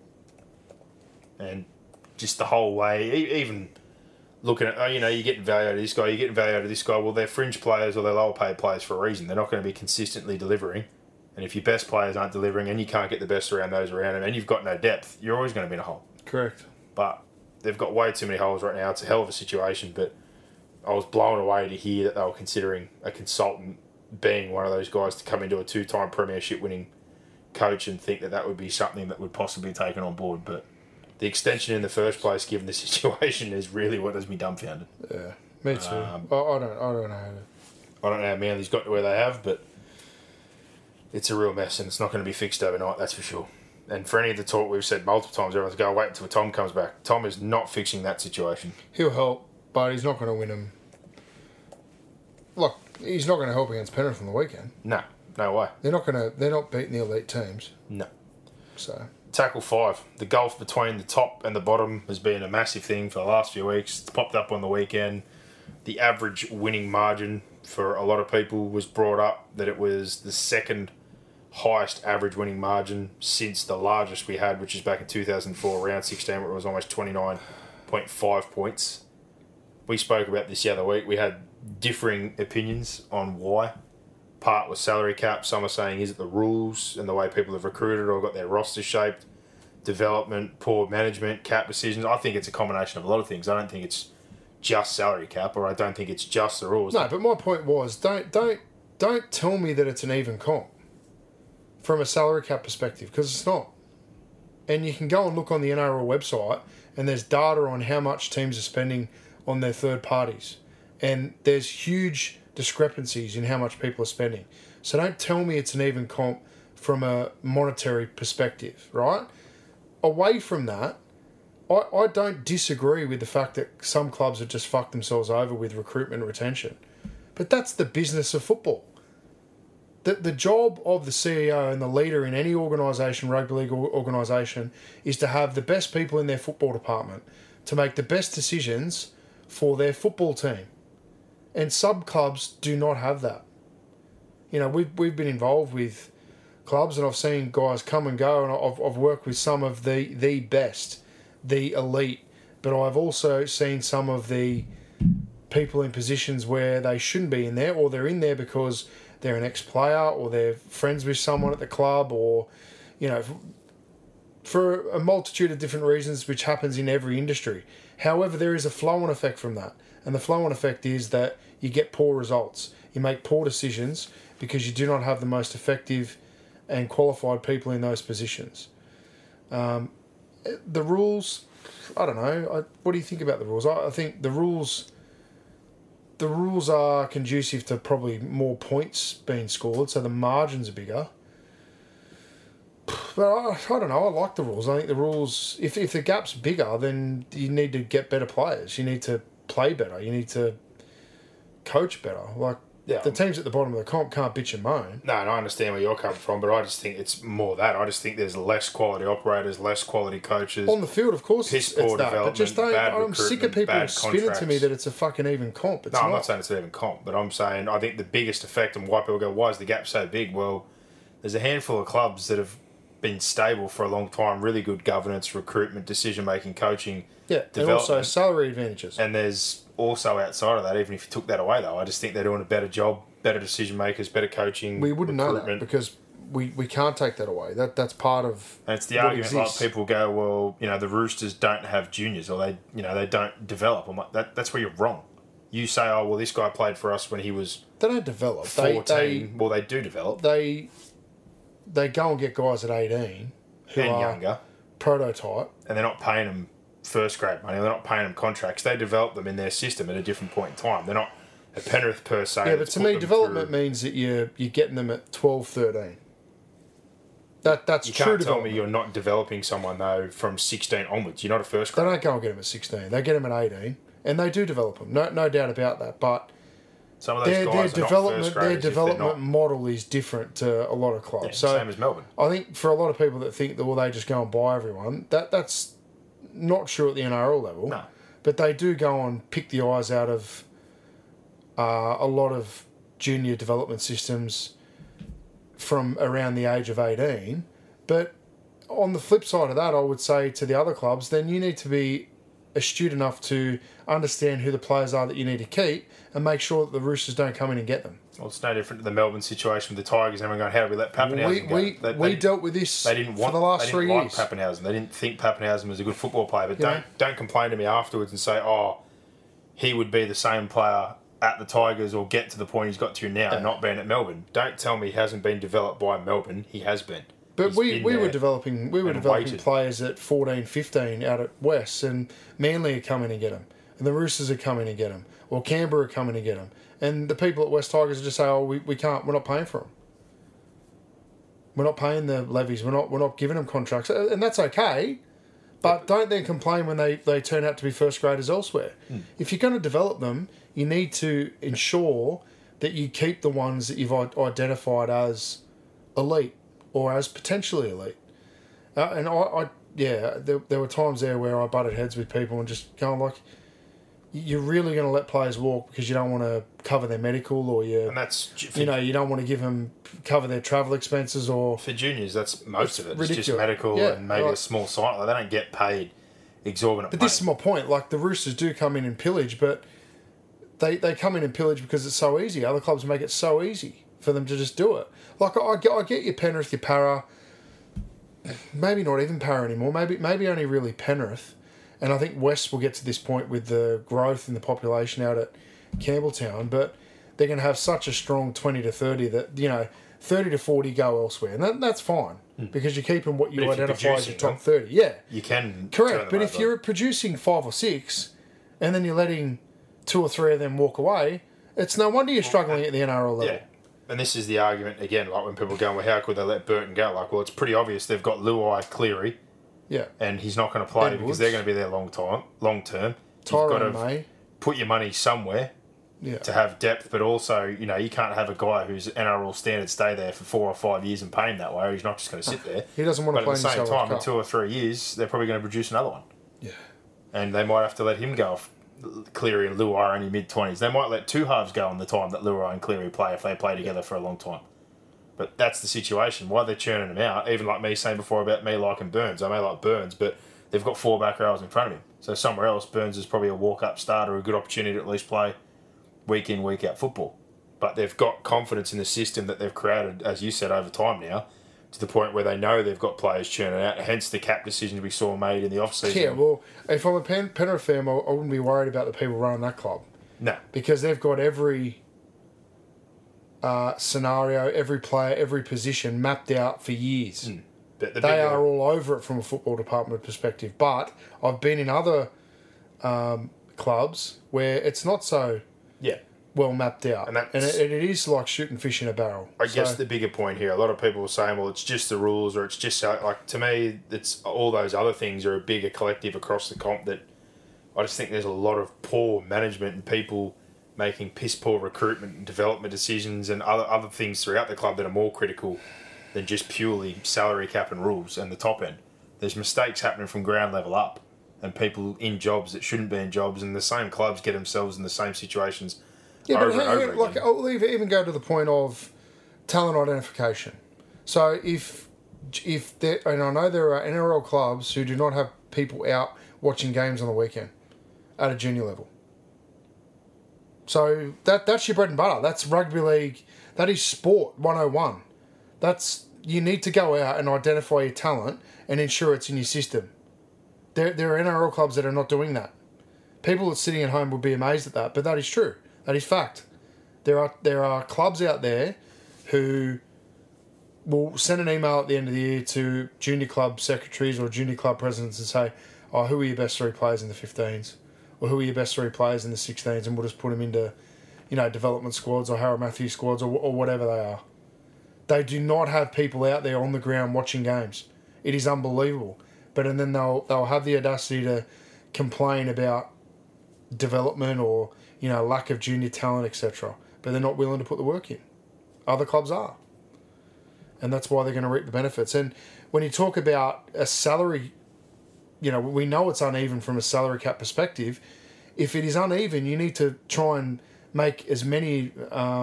And just the whole way, even looking at, you're getting value out of this guy, you're getting value out of this guy. Well, they're fringe players or they're lower paid players for a reason. They're not going to be consistently delivering. And if your best players aren't delivering and you can't get the best around those around them and you've got no depth, you're always going to be in a hole. correct. But they've got way too many holes right now. It's a hell of a situation, but I was blown away to hear that they were considering a consultant being one of those guys to come into a 2-time premiership winning coach and think that would be something that would possibly be taken on board. But the extension in the first place, given the situation, is really what has me dumbfounded. Yeah, me too. I don't know. I don't know how Manly's got to where they have, but it's a real mess and it's not going to be fixed overnight, that's for sure. And for any of the talk we've said multiple times, everyone's going, wait until Tom comes back. Tom is not fixing that situation. He'll help, but he's not going to win them. Look, he's not going to help against Penrith on the weekend. No way. They're not beating the elite teams. No. So Tackle 5. The gulf between the top and the bottom has been a massive thing for the last few weeks. It's popped up on the weekend. The average winning margin for a lot of people was brought up that it was the second highest average winning margin since the largest we had, which is back in 2004, round 16, where it was almost 29.5 points. We spoke about this the other week. We had differing opinions on why. Part was salary cap. Some are saying, is it the rules and the way people have recruited or got their roster shaped, development, poor management, cap decisions? I think it's a combination of a lot of things. I don't think it's just salary cap, or I don't think it's just the rules. no, but my point was, don't tell me that it's an even comp from a salary cap perspective, because it's not. And you can go and look on the NRL website, and there's data on how much teams are spending on their third parties, and there's huge discrepancies in how much people are spending. So don't tell me it's an even comp from a monetary perspective, right? Away from that, I don't disagree with the fact that some clubs have just fucked themselves over with recruitment and retention. But that's the business of football. The job of the CEO and the leader in any organisation, rugby league organisation, is to have the best people in their football department to make the best decisions for their football team. And sub clubs do not have that. You know, we've been involved with clubs, and I've seen guys come and go, and I've worked with some of the best, the elite, but I've also seen some of the people in positions where they shouldn't be in there, or they're in there because they're an ex-player, or they're friends with someone at the club, or, you know, for a multitude of different reasons, which happens in every industry. However, there is a flow-on effect from that, and the flow-on effect is that you get poor results. You make poor decisions because you do not have the most effective and qualified people in those positions. The rules, I don't know. What do you think about the rules? I think the rules are conducive to probably more points being scored, so the margins are bigger. But I don't know. I like the rules. I think the rules, if the gap's bigger, then you need to get better players. You need to play better. You need to coach better. Like, the teams at the bottom of the comp can't bitch and moan. No, and I understand where you're coming from, but I just think it's more that. I just think there's less quality operators, less quality coaches. On the field, of course, piss it's poor that. development, But just I'm sick of people spinning to me that it's a fucking even comp. It's no, not. I'm not saying it's an even comp, but I'm saying I think the biggest effect and why people go, why is the gap so big? Well, there's a handful of clubs that have been stable for a long time, really good governance, recruitment, decision-making, coaching, and also salary advantages. And there's also outside of that, even if you took that away, though, I just think they're doing a better job, better decision-makers, better coaching, we wouldn't know that because we can't take that away. That's part of and it's the what argument exists. like people go, well, you know, the Roosters don't have juniors or they don't develop. I'm like, that's where you're wrong. You say, oh, well, this guy played for us when he was They don't develop. 14. Well, they do develop. They go and get guys at 18 who and are younger. prototype. And they're not paying them first grade money. They're not paying them contracts. They develop them in their system at a different point in time. They're not a Penrith per se. Yeah, but to me, development means that you're getting them at 12, 13. That's you true can't tell development. me you're not developing someone, though, from 16 onwards. You're not a first They grade. don't go and get them at 16. They get them at 18. And they do develop them. No doubt about that. But Some of those their guys are not first development graders if they're development not. model is different to a lot of clubs. Yeah, so same as Melbourne. I think for a lot of people that think that, well, they just go and buy everyone, that's not true at the NRL level. No. But they do go and pick the eyes out of a lot of junior development systems from around the age of 18. But on the flip side of that, I would say to the other clubs, then you need to be astute enough to understand who the players are that you need to keep and make sure that the Roosters don't come in and get them. Well, it's no different to the Melbourne situation with the Tigers. Everyone going, how do we let Pappenhausen go? We dealt with this They didn't for the last 3 years. Like Pappenhausen. They didn't think Pappenhausen was a good football player. But don't complain to me afterwards and say, oh, he would be the same player at the Tigers or get to the point he's got to now, not being at Melbourne. Don't tell me he hasn't been developed by Melbourne. He has been. But we were developing players at 14, 15 out at West, and Manly are coming to get them, and the Roosters are coming to get them, or Canberra are coming to get them, and the people at West Tigers just say, oh, we can't, we're not paying for them. We're not paying the levies. We're not giving them contracts, and that's okay. But don't then complain when they turn out to be first graders elsewhere. If you're going to develop them, you need to ensure that you keep the ones that you've identified as elite or as potentially elite. And there were times there where I butted heads with people and just going like, you're really going to let players walk because you don't want to cover their medical, or you don't want to give them cover their travel expenses, or for juniors. That's most of it. Ridiculous. It's just medical and maybe a small site. Like, they don't get paid exorbitant. But money. this is my point. Like, the Roosters do come in and pillage, but they come in and pillage because it's so easy. Other clubs make it so easy for them to just do it. Like, I get your Penrith, your Para, maybe not even Para anymore. Maybe only really Penrith. And I think West will get to this point with the growth in the population out at Campbelltown, but they're going to have such a strong 20 to 30 that, 30 to 40 go elsewhere. And that's fine because you're keeping what you identify as your top 30. Yeah. You can. Correct. But if you're producing 5 or 6 and then you're letting 2 or 3 of them walk away, it's no wonder you're struggling at the NRL level. Yeah. And this is the argument, again, like when people are going, well, how could they let Burton go? Like, well, it's pretty obvious they've got Luai, Cleary. Yeah. And he's not going to play because they're going to be there long term. You've got to put your money somewhere to have depth, but also, you can't have a guy who's NRL standard stay there for 4 or 5 years and pay him that way, or he's not just going to sit there. He doesn't want to play in the same time, in 2 or 3 years, they're probably going to produce another one. Yeah. And they might have to let him go Cleary and Luai are only mid-20s. They might let two halves go on the time that Luai and Cleary play if they play together for a long time. But that's the situation. Why they're churning them out, even like me saying before about me liking Burns. I may like Burns, but they've got 4 back rows in front of him. So somewhere else, Burns is probably a walk-up starter, a good opportunity to at least play week in, week out football. But they've got confidence in the system that they've created, as you said, over time now, to the point where they know they've got players churning out, hence the cap decisions we saw made in the off-season. Yeah, well, if I'm a Penrith fan, I wouldn't be worried about the people running that club. No. Because they've got every scenario, every player, every position mapped out for years. They are all over it from a football department perspective. But I've been in other clubs where it's not so well mapped out. And it is like shooting fish in a barrel. I guess the bigger point here, a lot of people are saying, well, it's just the rules or it's just... Like, to me, it's all those other things are a bigger collective across the comp that I just think there's a lot of poor management and people making piss-poor recruitment and development decisions and other things throughout the club that are more critical than just purely salary cap and rules and the top end. There's mistakes happening from ground level up and people in jobs that shouldn't be in jobs, and the same clubs get themselves in the same situations over and over again. I'll even go to the point of talent identification. So if there, and I know there are NRL clubs who do not have people out watching games on the weekend at a junior level. So that's your bread and butter. That's rugby league. That is sport 101. You need to go out and identify your talent and ensure it's in your system. There are NRL clubs that are not doing that. People that's sitting at home would be amazed at that, but that is true. That is fact. There are clubs out there who will send an email at the end of the year to junior club secretaries or junior club presidents and say, oh, who are your best 3 players in the 15s? Or who are your best 3 players in the 16s? And we'll just put them into, development squads or Harold Matthews squads or whatever they are. They do not have people out there on the ground watching games. It is unbelievable. But and then they'll have the audacity to complain about development or lack of junior talent, etc. But they're not willing to put the work in. Other clubs are, and that's why they're going to reap the benefits. And when you talk about a salary, we know it's uneven from a salary cap perspective. If it is uneven, you need to try and make as many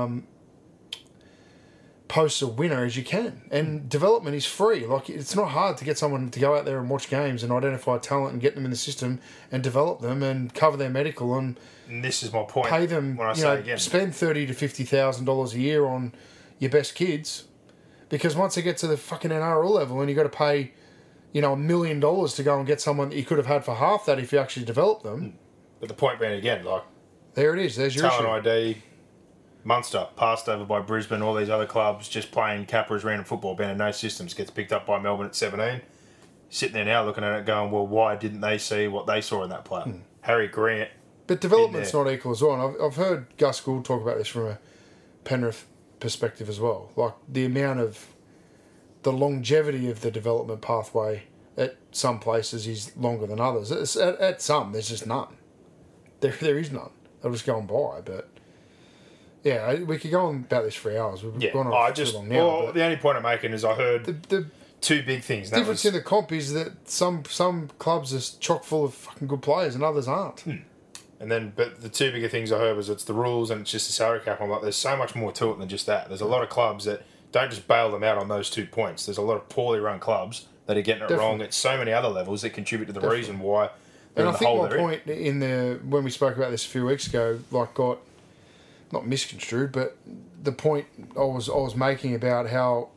posts a winner as you can. And development is free. Like, it's not hard to get someone to go out there and watch games and identify talent and get them in the system and develop them and cover their medical and this is my point. Pay them, when I say again, spend $30,000 to $50,000 a year on your best kids, because once they get to the fucking NRL level and you've got to pay, $1 million to go and get someone that you could have had for half that if you actually develop them. But the point being again, like, there it is. There's your talent issue. ID. Munster, passed over by Brisbane, all these other clubs, just playing Capra as random football, being in no systems, gets picked up by Melbourne at 17. Sitting there now looking at it going, well, why didn't they see what they saw in that player? Harry Grant. But development's not equal as well. And I've heard Gus Gould talk about this from a Penrith perspective as well. Like, the amount of the longevity of the development pathway at some places is longer than others. At some, there's just none. There is none. They're just going by, but... Yeah, we could go on about this for hours. We've gone on too long now. Well, the only point I'm making is I heard the 2 big things. The difference in the comp is that some clubs are chock full of fucking good players and others aren't. And then, but the 2 bigger things I heard was it's the rules and it's just the salary cap. I'm like, there's so much more to it than just that. There's a lot of clubs that don't just bail them out on those 2 points. There's a lot of poorly run clubs that are getting it wrong at so many other levels that contribute to the reason why they're in the hole. And I think my point when we spoke about this a few weeks ago, got not misconstrued, but the point I was making about how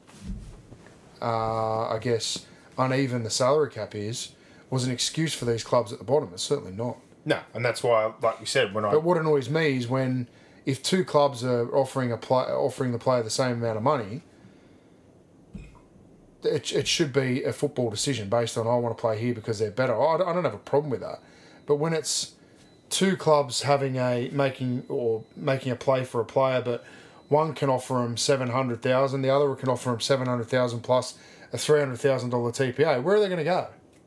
I guess uneven the salary cap was an excuse for these clubs at the bottom. It's certainly not. No, and that's why, like you said, But what annoys me is if 2 clubs are offering the player the same amount of money, it should be a football decision based on I want to play here because they're better. I don't have a problem with that. But when it's 2 clubs making a play for a player, but one can offer him $700,000, the other can offer him $700,000 plus a $300,000 TPA, where are they going to go?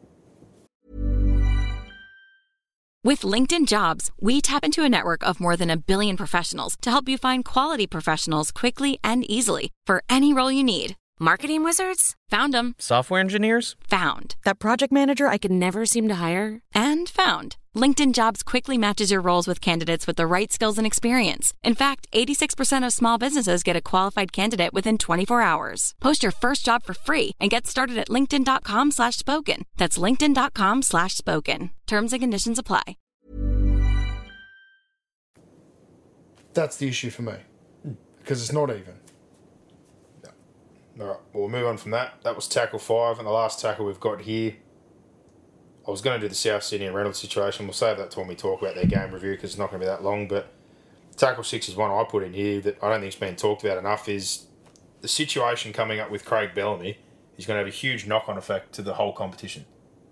With LinkedIn Jobs, we tap into a network of more than 1 billion professionals to help you find quality professionals quickly and easily for any role you need. Marketing wizards? Found them. Software engineers? Found. That project manager I could never seem to hire? And found. LinkedIn Jobs quickly matches your roles with candidates with the right skills and experience. In fact, 86% of small businesses get a qualified candidate within 24 hours. Post your first job for free and get started at linkedin.com/spoken. That's linkedin.com/spoken. Terms and conditions apply. That's the issue for me. Because it's not even. All right, well, we'll move on from that. That was tackle 5, and the last tackle we've got here. I was going to do the South Sydney and Reynolds situation. We'll save that to when we talk about their game review because it's not going to be that long. But tackle 6 is one I put in here that I don't think has been talked about enough. Is the situation coming up with Craig Bellamy is going to have a huge knock-on effect to the whole competition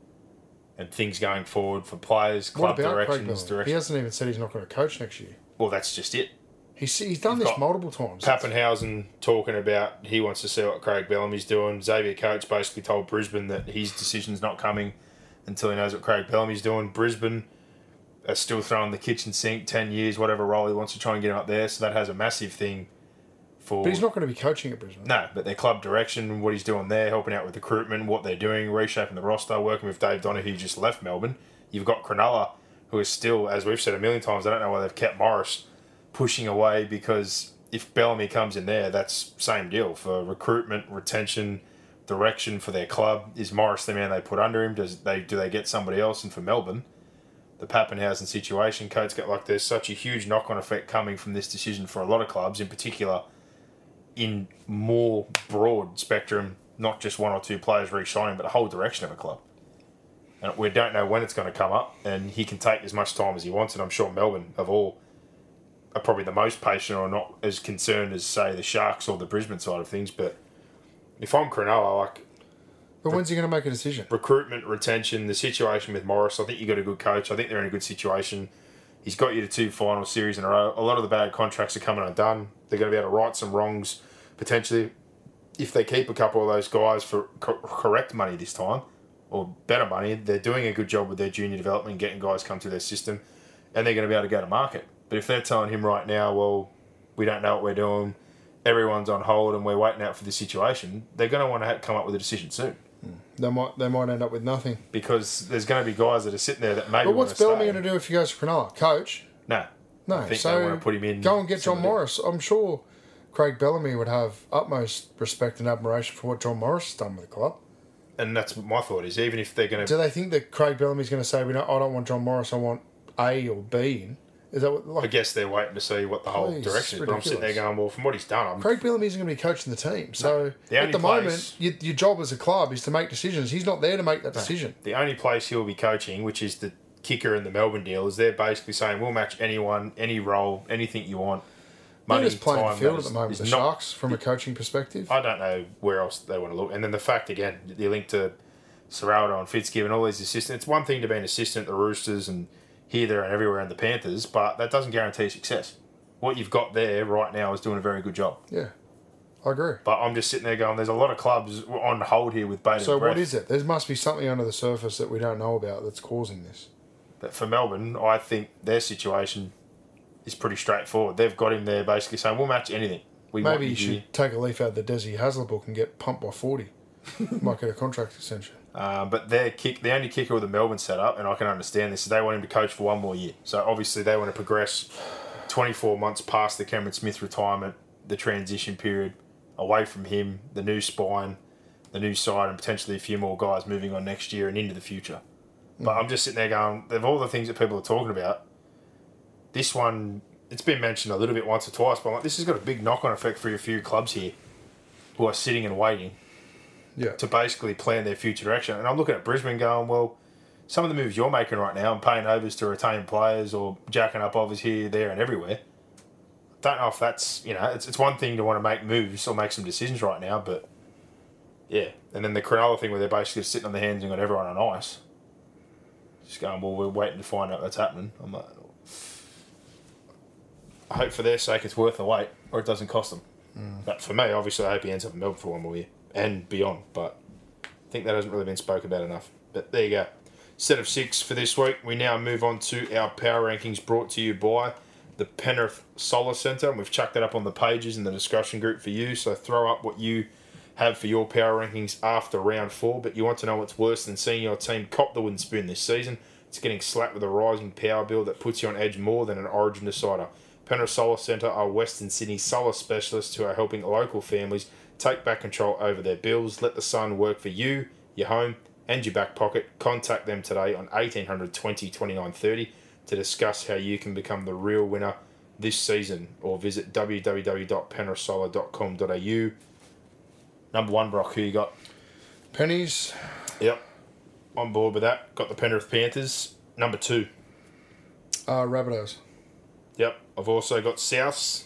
and things going forward for players, club What about Craig directions. Bellamy? He hasn't even said he's not going to coach next year. Well, that's just it. He's done this multiple times. Pappenhausen talking about he wants to see what Craig Bellamy's doing. Xavier Coates basically told Brisbane that his decision's not coming until he knows what Craig Bellamy's doing. Brisbane are still throwing the kitchen sink, 10 years, whatever role he wants to try and get him up there. So that has a massive thing for... But he's not going to be coaching at Brisbane. No, but their club direction, what he's doing there, helping out with recruitment, what they're doing, reshaping the roster, working with Dave Donaghy, who just left Melbourne. You've got Cronulla, who is still, as we've said a million times, I don't know why they've kept Morris pushing away, because if Bellamy comes in there, that's same deal for recruitment, retention, direction for their club. Is Morris the man they put under him? Do they get somebody else? And for Melbourne, the Pappenhausen situation, Coates got like there's such a huge knock-on effect coming from this decision for a lot of clubs, in particular in more broad spectrum, not just one or two players re-signing, but the whole direction of a club. And we don't know when it's going to come up, and he can take as much time as he wants, and I'm sure Melbourne of all are probably the most patient or not as concerned as, say, the Sharks or the Brisbane side of things. But if I'm Cronulla, But when's he going to make a decision? Recruitment, retention, the situation with Morris, I think you got a good coach. I think they're in a good situation. He's got you to 2 final series in a row. A lot of the bad contracts are coming undone. They're going to be able to right some wrongs, potentially, if they keep a couple of those guys for correct money this time, or better money. They're doing a good job with their junior development and getting guys come through their system, and they're going to be able to go to market. But if they're telling him right now, well, we don't know what we're doing, everyone's on hold and we're waiting out for the situation, they're going to want to come up with a decision soon. They might end up with nothing. Because there's going to be guys that are sitting there that maybe But what's want to Bellamy stay. going to do if he goes to Cronulla? Coach? No. No. I think So they want to put him in. go and get John Morris. I'm sure Craig Bellamy would have utmost respect and admiration for what John Morris has done with the club. And that's what my thought is. Even if they're going Do to... they think that Craig Bellamy's going to say, I don't want John Morris, I want A or B in? Is that what... I guess they're waiting to see what the whole Please, direction is. But I'm sitting there going, well, from what he's done... Craig Bellamy isn't going to be coaching the team. So The at only the place- moment, your job as a club is to make decisions. He's not there to make that decision. The only place he'll be coaching, which is the kicker in the Melbourne deal, is they're basically saying, we'll match anyone, any role, anything you want. They're Money, just playing the time, field at those- the moment, is the not- Sharks, from a coaching perspective. I don't know where else they want to look. And then the fact, again, you link to Serraldo and Fitzgibbon, all these assistants. It's one thing to be an assistant at the Roosters and here, there and everywhere in the Panthers, but that doesn't guarantee success. What you've got there right now is doing a very good job. Yeah, I agree. But I'm just sitting there going, there's a lot of clubs on hold here with bated So breath. what is it? There must be something under the surface that we don't know about that's causing this. But for Melbourne, I think their situation is pretty straightforward. They've got him there basically saying, we'll match anything. We want Maybe you here." should take a leaf out of the Desi Hasler book and get pumped by 40. Might get a contract extension. But the only kicker with the Melbourne setup, and I can understand this, is they want him to coach for one more year. So obviously they want to progress 24 months past the Cameron Smith retirement, the transition period, away from him, the new spine, the new side, and potentially a few more guys moving on next year and into the future. But I'm just sitting there going, of all the things that people are talking about, this one, it's been mentioned a little bit once or twice, but I'm like, this has got a big knock-on effect for a few clubs here who are sitting and waiting to basically plan their future direction. And I'm looking at Brisbane going, well, some of the moves you're making right now and paying overs to retain players or jacking up overs here, there and everywhere, don't know if that's, it's one thing to want to make moves or make some decisions right now, but yeah. And then the Cronulla thing where they're basically sitting on their hands and got everyone on ice. Just going, well, we're waiting to find out what's happening. I'm like, I hope for their sake it's worth the wait or it doesn't cost them. But for me, obviously, I hope he ends up in Melbourne for one more year and beyond. But I think that hasn't really been spoken about enough. But there you go. Set of 6 for this week. We now move on to our power rankings brought to you by the Penrith Solar Centre. And we've chucked that up on the pages in the discussion group for you. So throw up what you have for your power rankings after round 4, but you want to know what's worse than seeing your team cop the wooden spoon this season. It's getting slapped with a rising power bill that puts you on edge more than an Origin decider. Penrith Solar Centre are Western Sydney solar specialists who are helping local families take back control over their bills. Let the sun work for you, your home, and your back pocket. Contact them today on 1800 20 29 30 to discuss how you can become the real winner this season, or visit www.penrithsolar.com.au. Number 1, Brock, who you got? Pennies. Yep. On board with that. Got the Penrith Panthers. Number 2. Rabbitohs. Yep. I've also got Souths.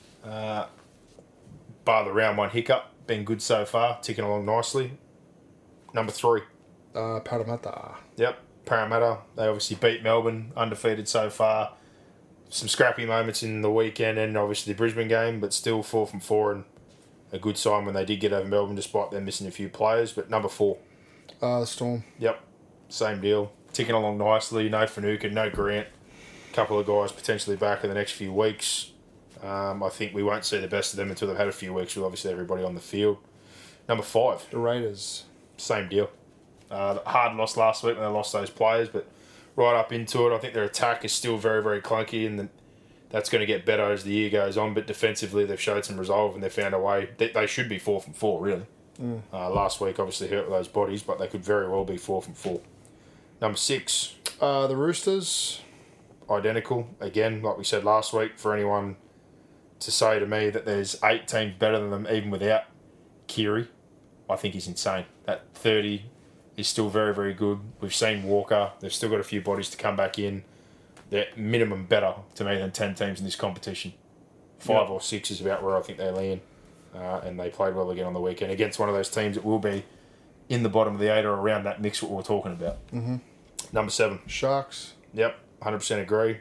Bar the round 1 hiccup. Been good so far. Ticking along nicely. Number 3. Parramatta. Yep. Parramatta. They obviously beat Melbourne. Undefeated so far. Some scrappy moments in the weekend and obviously the Brisbane game, but still 4 from 4 and a good sign when they did get over Melbourne despite them missing a few players. But number 4. The Storm. Yep. Same deal. Ticking along nicely. No Finucane, no Grant. A couple of guys potentially back in the next few weeks. I think we won't see the best of them until they've had a few weeks with obviously everybody on the field. Number 5. The Raiders. Same deal. Hard loss last week when they lost those players, but right up into it, I think their attack is still very, very clunky, and that's going to get better as the year goes on. But defensively, they've showed some resolve and they've found a way. They should be 4 from 4, really. Last week, obviously, hurt with those bodies, but they could very well be 4 from 4. Number 6. The Roosters. Identical. Again, like we said last week, for anyone to say to me that there's 8 teams better than them, even without Keary, I think is insane. That 30 is still very, very good. We've seen Walker. They've still got a few bodies to come back in. They're minimum better to me than 10 teams in this competition. 5 or 6 is about where I think they land. And they played well again on the weekend against one of those teams that will be in the bottom of the 8 or around that mix what we're talking about. Mm-hmm. Number 7. Sharks. Yep, 100% agree.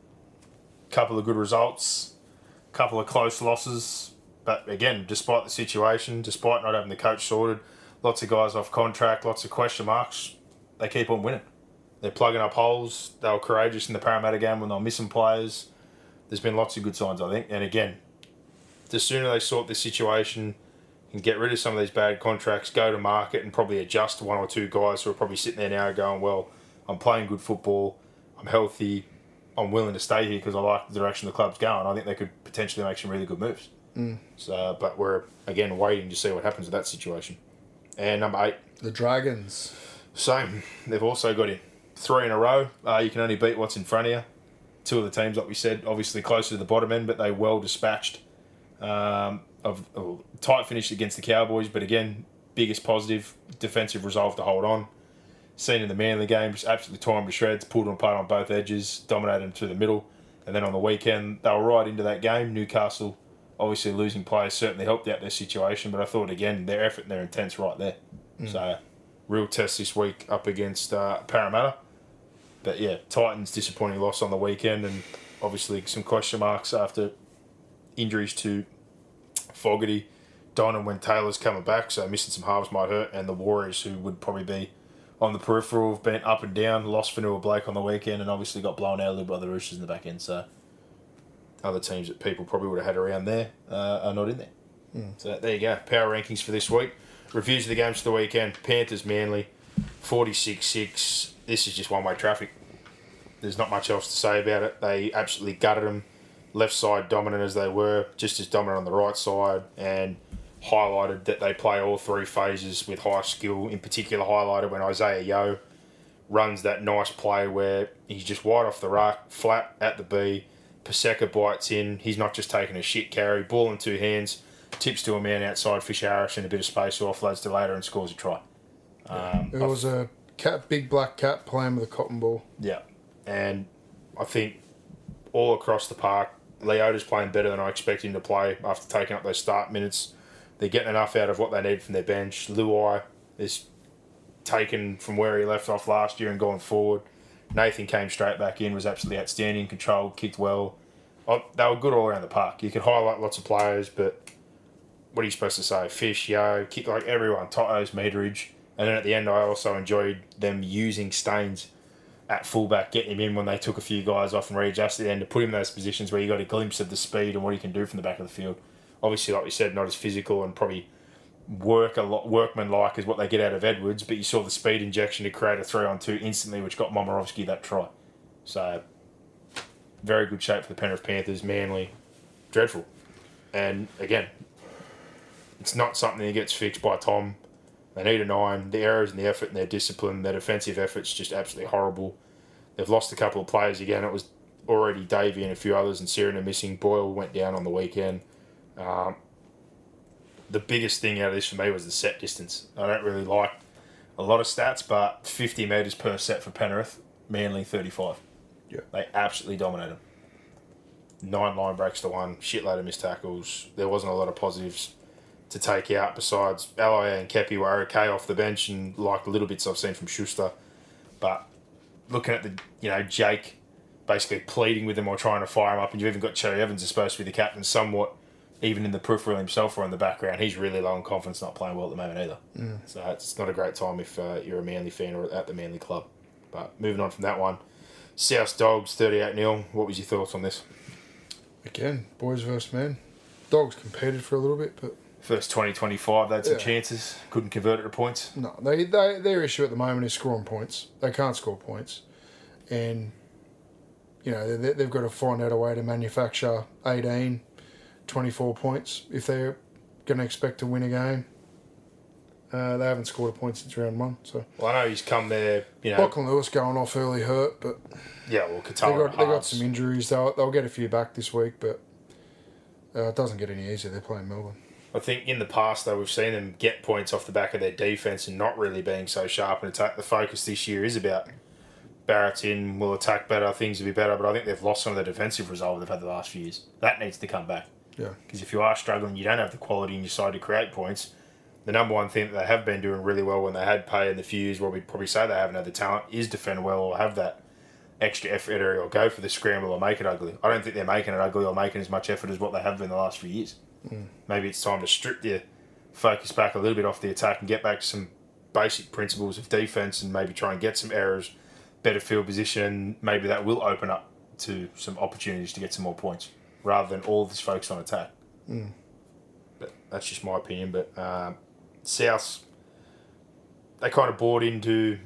Couple of good results. Couple of close losses. But again, despite the situation, despite not having the coach sorted, lots of guys off contract, lots of question marks, they keep on winning. They're plugging up holes. They were courageous in the Parramatta game when they were missing players. There's been lots of good signs, I think. And again, the sooner they sort this situation and get rid of some of these bad contracts, go to market and probably adjust to 1 or 2 guys who are probably sitting there now going, well, I'm playing good football, I'm healthy, I'm willing to stay here because I like the direction the club's going. I think they could potentially make some really good moves. So, but we're, again, waiting to see what happens with that situation. And number 8. The Dragons. Same. They've also got in 3 in a row. You can only beat what's in front of you. 2 of the teams, like we said, obviously closer to the bottom end, but they well dispatched. Tight finish against the Cowboys, but again, biggest positive, defensive resolve to hold on. Seen in the Manly game, just absolutely tore them to shreds, pulled them apart on both edges, dominated them through the middle. And then on the weekend, they were right into that game. Newcastle, obviously losing players, certainly helped out their situation, but I thought, again, their effort and their intent's right there. So, real test this week up against Parramatta. But yeah, Titans, disappointing loss on the weekend, and obviously some question marks after injuries to Fogarty, Don, when Taylor's coming back, so missing some halves might hurt, and the Warriors, who would probably be on the peripheral, have been up and down, lost Fanua Blake on the weekend, and obviously got blown out a little by the Roosters in the back end, so other teams that people probably would have had around there are not in there. So there you go, power rankings for this week. Reviews of the games for the weekend. Panthers, Manly, 46-6. This is just one-way traffic. There's not much else to say about it. They absolutely gutted them. Left side dominant as they were, just as dominant on the right side, and highlighted that they play all 3 phases with high skill. In particular, highlighted when Isaiah Yeo runs that nice play where he's just wide off the ruck, flat at the B. Paseka bites in. He's not just taking a shit carry. Ball in 2 hands, tips to a man outside Fisher Harris in a bit of space, who offloads to later and scores a try. It was a big black cat playing with a cotton ball. Yeah, and I think all across the park, Leota's playing better than I expected him to play after taking up those start minutes. They're getting enough out of what they need from their bench. Luai is taken from where he left off last year and gone forward. Nathan came straight back in, was absolutely outstanding, controlled, kicked well. They were good all around the park. You could highlight lots of players, but what are you supposed to say? Fish, Yo, kick like everyone, Totos, Meteridge. And then at the end, I also enjoyed them using Staines at fullback, getting him in when they took a few guys off and readjusted, and to put him in those positions where you got a glimpse of the speed and what he can do from the back of the field. Obviously, like we said, not as physical and probably workmanlike is what they get out of Edwards, but you saw the speed injection to create a 3-on-2 instantly, which got Momirovski that try. So, very good shape for the Penrith Panthers. Manly, dreadful. And again, it's not something that gets fixed by Tom. They need a 9. The errors and the effort and their discipline, their defensive effort's just absolutely horrible. They've lost a couple of players again. It was already Davey and a few others, and Siren are missing. Boyle went down on the weekend. The biggest thing out of this for me was the set distance. I don't really like a lot of stats, but 50 metres per set for Penrith, Manly 35. Yeah. They absolutely dominate them. 9 line breaks to 1, shitload of missed tackles. There wasn't a lot of positives to take out besides Alaya and Kepi were okay off the bench and like the little bits I've seen from Schuster. But looking at the, Jake basically pleading with them or trying to fire him up, and you've even got Cherry Evans is supposed to be the captain somewhat, even in the peripheral himself or in the background. He's really low on confidence, not playing well at the moment either. So it's not a great time if you're a Manly fan or at the Manly club. But moving on from that one, South Dogs 38-0. What was your thoughts on this? Again, boys versus men. Dogs competed for a little bit, but First 20-25, they had some chances. Couldn't convert it to points. no, their issue at the moment is scoring points. They can't score points. And, they've got to find out a way to manufacture 18, 24 points if they're going to expect to win a game. They haven't scored a point since round 1. So. Well, I know he's come there, Lachlan Lewis going off early hurt, but Yeah, well, Qatar they got some injuries. They'll get a few back this week, but it doesn't get any easier. They're playing Melbourne. I think in the past, though, we've seen them get points off the back of their defence and not really being so sharp and attack. The focus this year is about Barrett's in, will attack better, things will be better, but I think they've lost some of the defensive resolve they've had the last few years. That needs to come back. Yeah. Because if you are struggling, you don't have the quality in your side to create points. The number one thing that they have been doing really well when they had Pay in the few years where we'd probably say they haven't had the talent is defend well or have that extra effort area or go for the scramble or make it ugly. I don't think they're making it ugly or making as much effort as what they have been the last few years. Maybe it's time to strip the focus back a little bit off the attack and get back to some basic principles of defence and maybe try and get some errors, better field position. Maybe that will open up to some opportunities to get some more points rather than all this focus on attack. But that's just my opinion. But Souths, they kind of bought into,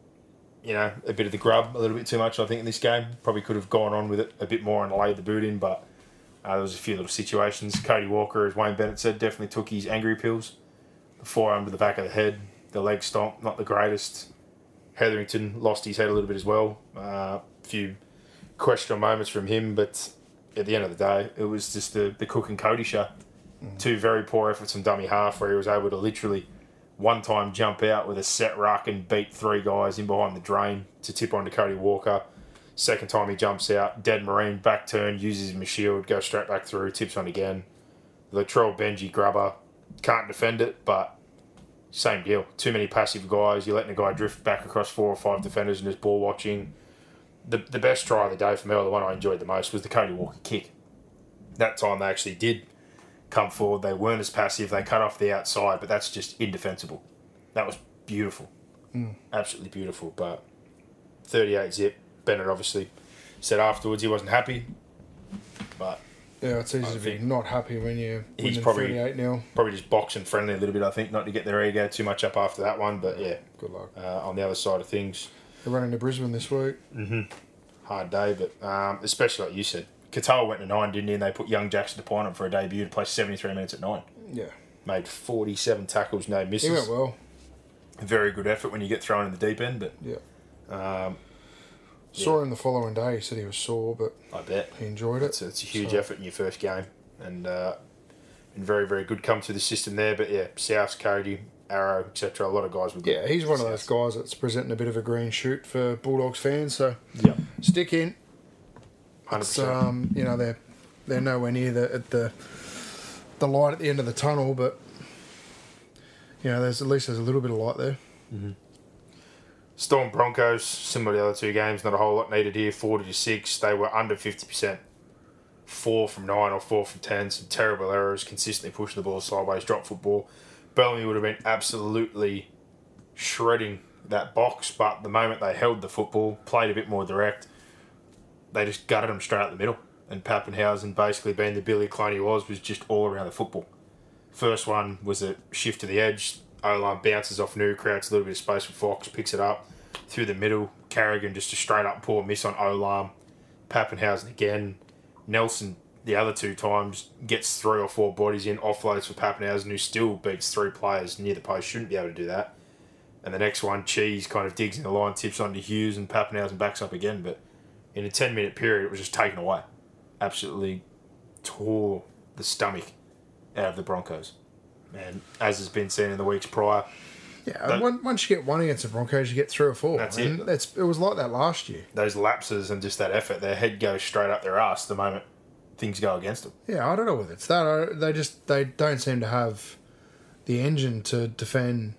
a bit of the grub a little bit too much, I think, in this game. Probably could have gone on with it a bit more and laid the boot in, but there was a few little situations. Cody Walker, as Wayne Bennett said, definitely took his angry pills. The forearm to the back of the head, the leg stomp, not the greatest. Hetherington lost his head a little bit as well. A few questionable moments from him, but at the end of the day, it was just the Cook and Cody show. 2 very poor efforts from dummy half where he was able to literally one time jump out with a set ruck and beat 3 guys in behind the drain to tip onto Cody Walker. Second time he jumps out, dead marine, back turn, uses him as shield, goes straight back through, tips on again. Latrell Benji grubber, can't defend it, but same deal. Too many passive guys, you're letting a guy drift back across 4 or 5 defenders and just ball watching. The best try of the day for me, or the one I enjoyed the most, was the Cody Walker kick. That time they actually did come forward, they weren't as passive, they cut off the outside, but that's just indefensible. That was beautiful. Absolutely beautiful, but 38 zip. Bennett obviously said afterwards he wasn't happy, but yeah, it's easy to be not happy when you're winning 38-0. Probably just boxing friendly a little bit, I think, not to get their ego too much up after that one, but yeah. Good luck. On the other side of things. They're running to Brisbane this week. Hard day, but especially like you said, Qatar went to 9, didn't he? And they put young Jackson upon him for a debut to play 73 minutes at 9. Yeah. Made 47 tackles, no misses. He went well. Very good effort when you get thrown in the deep end, but yeah. Saw him the following day. He said he was sore, but I bet he enjoyed it. It's a huge effort in your first game, and very, very good come through the system there. But yeah, South, Cody, Arrow, etc. A lot of guys were good. Yeah, he's one of those guys that's presenting a bit of a green shoot for Bulldogs fans. So yeah, stick in. 100%. They're nowhere near the light at the end of the tunnel, but there's a little bit of light there. Storm Broncos, similar to the other 2 games, not a whole lot needed here. 40-6, they were under 50%. 4 from 9 or 4 from 10, some terrible errors, consistently pushing the ball sideways, drop football. Bellamy would have been absolutely shredding that box, but the moment they held the football, played a bit more direct, they just gutted them straight out the middle. And Pappenhausen, basically being the Billy Cloney was just all around the football. First one was a shift to the edge. O-line bounces off New, creates a little bit of space for Fox, picks it up through the middle. Carrigan just a straight up poor miss on O-line. Pappenhausen again. Nelson, the other 2 times, gets 3 or 4 bodies in, offloads for Pappenhausen, who still beats 3 players near the post. Shouldn't be able to do that. And the next one, Cheese kind of digs in the line, tips onto Hughes, and Pappenhausen backs up again. But in a 10-minute period, it was just taken away. Absolutely tore the stomach out of the Broncos. And as has been seen in the weeks prior... Yeah, once you get one against the Broncos, you get 3 or 4. That's and it. It was like that last year. Those lapses and just that effort, their head goes straight up their ass the moment things go against them. Yeah, I don't know whether it's that. They don't seem to have the engine to defend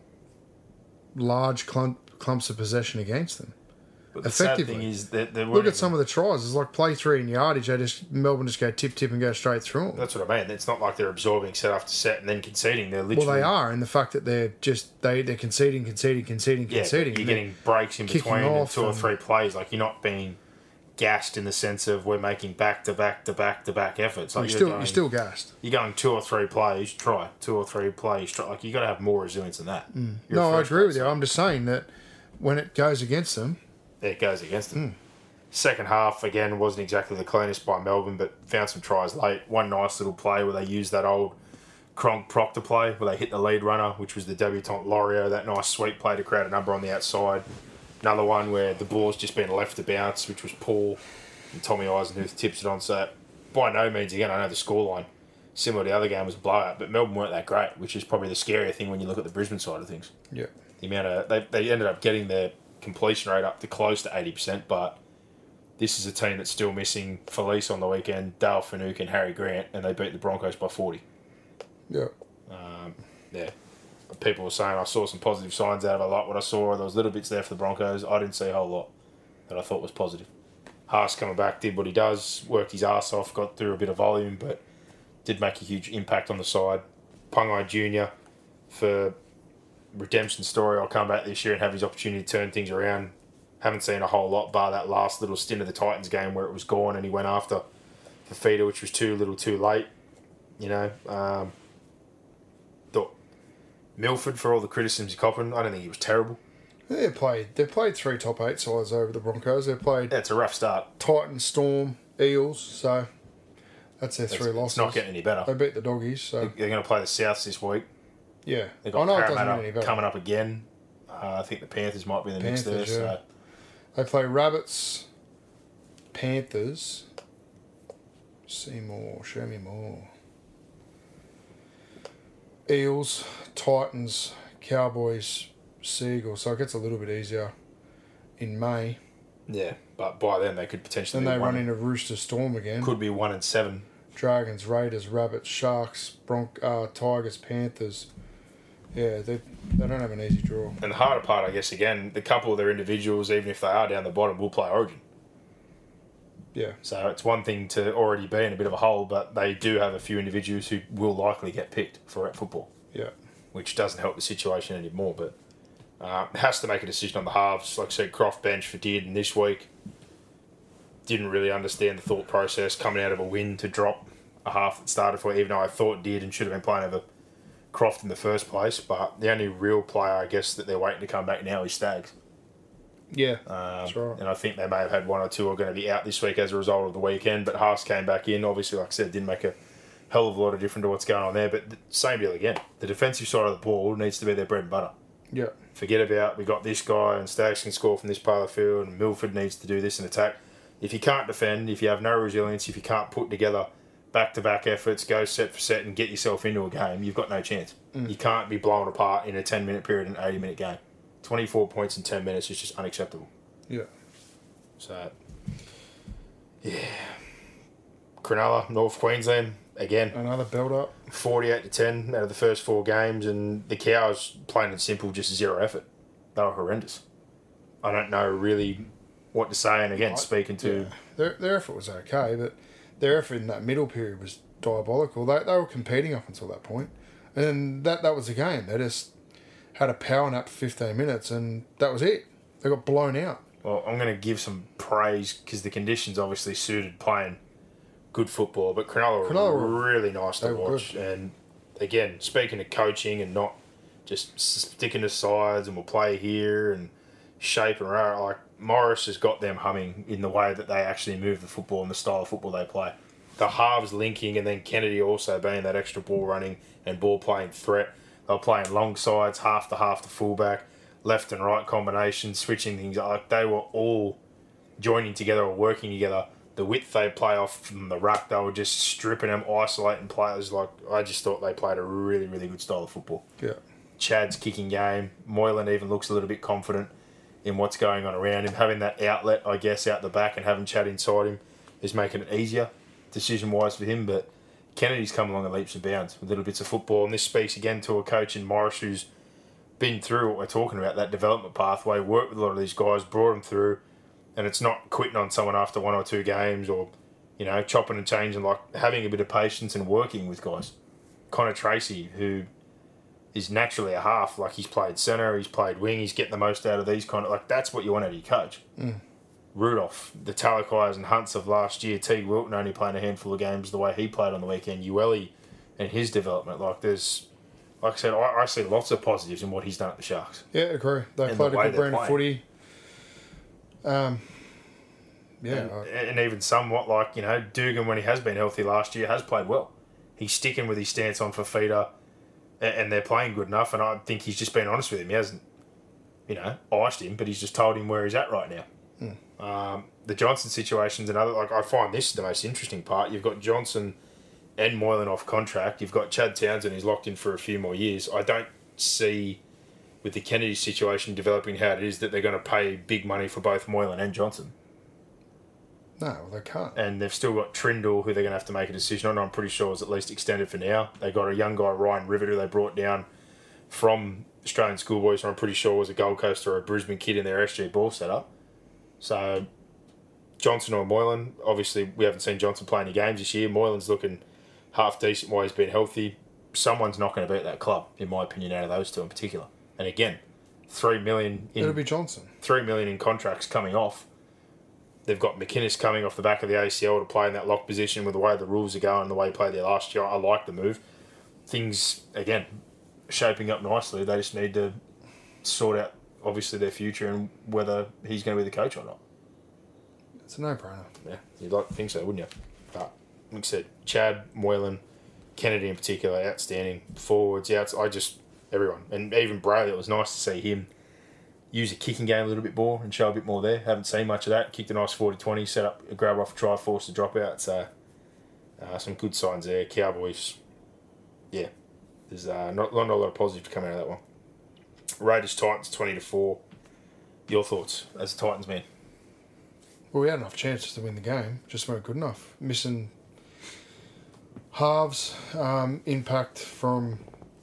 large clumps of possession against them. But the sad thing is that look at some of the tries. It's like play 3 in yardage. Melbourne just go tip and go straight through them. That's what I mean. It's not like they're absorbing set after set and then conceding. They're literally... Well, they are, in the fact that they're conceding. Yeah, you're getting breaks in between and 2 or 3 plays. Like, you're not being gassed in the sense of we're making back-to-back efforts. Like you're still gassed. You're going 2 or 3 plays, try. 2 or 3 plays, try. Like, you got to have more resilience than that. No, I agree with you. I'm just saying that when it goes against them... It goes against them. Second half, again, wasn't exactly the cleanest by Melbourne, but found some tries late. One nice little play where they used that old Cronk Proctor play, where they hit the lead runner, which was the debutant Lorio, that nice sweep play to create a number on the outside. Another one where the ball's just been left to bounce, which was Paul, and Tommy Eisenhuth tips it on. So by no means, again, I know the scoreline, similar to the other game, was a blowout, but Melbourne weren't that great, which is probably the scarier thing when you look at the Brisbane side of things. Yeah. The amount of... They ended up getting their completion rate up to close to 80%, but this is a team that's still missing Felice on the weekend, Dale Finuke and Harry Grant, and they beat the Broncos by 40. Yeah. Yeah. People were saying I saw some positive signs out of it. I like what I saw. There was little bits there for the Broncos. I didn't see a whole lot that I thought was positive. Haas coming back, did what he does, worked his ass off, got through a bit of volume, but did make a huge impact on the side. Pungai Jr. for redemption story. I'll come back this year and have his opportunity to turn things around. Haven't seen a whole lot bar that last little stint of the Titans game where it was gone and he went after Fifita, which was too late. You know, thought Milford, for all the criticisms he's copping, I don't think he was terrible. They played 3 top 8 sides over the Broncos. They played... Yeah, it's a rough start. Titans, Storm, Eels, so that's their 3 losses. It's not getting any better. They beat the Doggies, so... They're going to play the Souths this week. Yeah. They've got it doesn't get any Parramatta better. coming up again. I think the Panthers might be in the mix there. Yeah. So. They play Rabbits, Panthers, Seymour, show me more. Eels, Titans, Cowboys, Seagulls. So it gets a little bit easier in May. Yeah, but by then they could potentially... Then they run into Rooster Storm again. Could be 1-7. Dragons, Raiders, Rabbits, Sharks, Tigers, Panthers. Yeah, they don't have an easy draw. And the harder part, I guess, again, the couple of their individuals, even if they are down the bottom, will play Origin. Yeah. So it's one thing to already be in a bit of a hole, but they do have a few individuals who will likely get picked for football. Yeah. Which doesn't help the situation anymore, but has to make a decision on the halves. Like I said, Croft bench for Dearden this week. Didn't really understand the thought process coming out of a win to drop a half that started for, even though I thought Dearden should have been playing over Croft in the first place. But the only real player, I guess, that they're waiting to come back now is Staggs. Yeah, that's right. And I think they may have had 1 or 2 are going to be out this week as a result of the weekend. But Haas came back in. Obviously, like I said, didn't make a hell of a lot of difference to what's going on there. But same deal again. The defensive side of the ball needs to be their bread and butter. Yeah. Forget about, we got this guy and Staggs can score from this part of the field and Milford needs to do this in attack. If you can't defend, if you have no resilience, if you can't put together back-to-back efforts, go set for set and get yourself into a game, you've got no chance. You can't be blown apart in a 10-minute period in an 80-minute game. 24 points in 10 minutes is just unacceptable. Yeah. So, yeah. Cronulla, North Queensland, again. Another build-up. 48-10 out of the first 4 games, and the Cows, plain and simple, just 0 effort. They were horrendous. I don't know really what to say, and again, speaking to... Yeah. Their effort was okay, but their effort in that middle period was diabolical. They were competing up until that point. And that was the game. They just had a power nap for 15 minutes, and that was it. They got blown out. Well, I'm going to give some praise, because the conditions obviously suited playing good football, but Cronulla were really nice to watch, and again, speaking of coaching and not just sticking to sides and we'll play here and shape and rah, like Morris has got them humming in the way that they actually move the football and the style of football they play. The halves linking and then Kennedy also being that extra ball running and ball playing threat. They were playing long sides, half to fullback, left and right combinations, switching things. Like they were all joining together or working together. The width they play off from the ruck, they were just stripping them, isolating players. Like I just thought they played a really, really good style of football. Yeah. Chad's kicking game. Moylan even looks a little bit confident in what's going on around him. Having that outlet, I guess, out the back and having Chad inside him is making it easier decision-wise for him. But Kennedy's come along in leaps and bounds with little bits of football. And this speaks again to a coach in Morris who's been through what we're talking about, that development pathway, worked with a lot of these guys, brought them through. And it's not quitting on someone after 1 or 2 games or, you know, chopping and changing, like having a bit of patience and working with guys. Connor Tracy, who is naturally a half, like he's played centre, he's played wing, he's getting the most out of these kind of, like that's what you want out of your coach. Rudolph, the Talakais and Hunts of last year, Teague Wilton only playing a handful of games the way he played on the weekend, Ueli and his development, like there's, like I said, I see lots of positives in what he's done at the Sharks. Yeah, agree. They And played the a way good they're brand of playing. footy. And even somewhat like, you know, Dugan, when he has been healthy last year, has played well. He's sticking with his stance on Fafita, and they're playing good enough, and I think he's just been honest with him. He hasn't, you know, iced him, but he's just told him where he's at right now. The Johnson situation's another, like, I find this the most interesting part. You've got Johnson and Moylan off contract. You've got Chad Townsend, who's locked in for a few more years. I don't see, with the Kennedy situation developing how it is, that they're going to pay big money for both Moylan and Johnson. No, well, they can't. And they've still got Trindle, who they're going to have to make a decision on. I'm pretty sure is at least extended for now. They got a young guy, Ryan Rivet, who they brought down from Australian Schoolboys, who I'm pretty sure was a Gold Coast or a Brisbane kid in their SG ball setup. So Johnson or Moylan, obviously we haven't seen Johnson play any games this year. Moylan's looking half decent while he's been healthy. Someone's not going to beat that club, in my opinion, out of those two in particular. And again, $3 million It'll be Johnson. $3 million in contracts coming off. They've got McInnes coming off the back of the ACL to play in that lock position with the way the rules are going, the way he played there last year. I like the move. Things, again, shaping up nicely. They just need to sort out, obviously, their future and whether he's going to be the coach or not. It's a no-brainer. Yeah, you'd like to think so, wouldn't you? But, like I said, Chad, Moylan, Kennedy in particular, outstanding. Forwards, everyone. And even Brayley, it was nice to see him use a kicking game a little bit more and show a bit more there. Haven't seen much of that. Kicked a nice 40-20, set up a grab off a try, forced a drop out. So, some good signs there. Cowboys, yeah. There's not a lot of positive to come out of that one. Raiders, Titans, 20-4. Your thoughts as a Titans man? Well, we had enough chances to win the game, just weren't good enough. Missing halves, impact from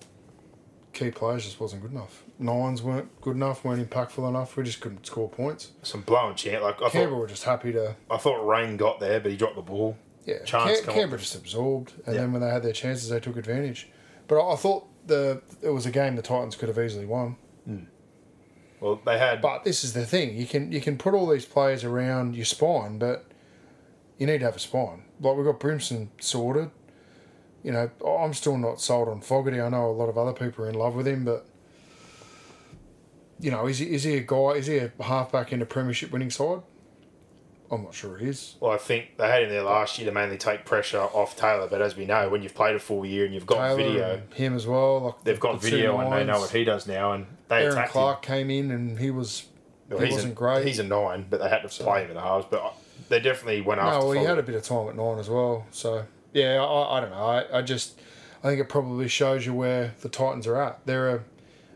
key players just wasn't good enough. Nines weren't good enough, weren't impactful enough. We just couldn't score points. Some blowing chance. Like Canberra were just happy to... I thought Rain got there, but he dropped the ball. Yeah, Chance Canberra just absorbed, and Yeah. then when they had their chances, they took advantage. But I thought it was a game the Titans could have easily won. Well, they had... But this is the thing: you can put all these players around your spine, but you need to have a spine. Like we've got Brimson sorted. You know, I'm still not sold on Fogarty. I know a lot of other people are in love with him, but you know, is he a guy? Is he a halfback in a premiership winning side? I'm not sure he is. Well, I think they had him there last year to mainly take pressure off Taylor, but as we know, when you've played a full year and you've got Taylor video, and him as well. Like they've got the video two and they know nines. what he does now, and they Aaron attacked Clark came in and he wasn't great. He's a 9, but they had to play him in the halves. But they definitely went after. No, well, he Fogarty. had a bit of time at 9 as well. So yeah, I don't know. I think it probably shows you where the Titans are at. They're a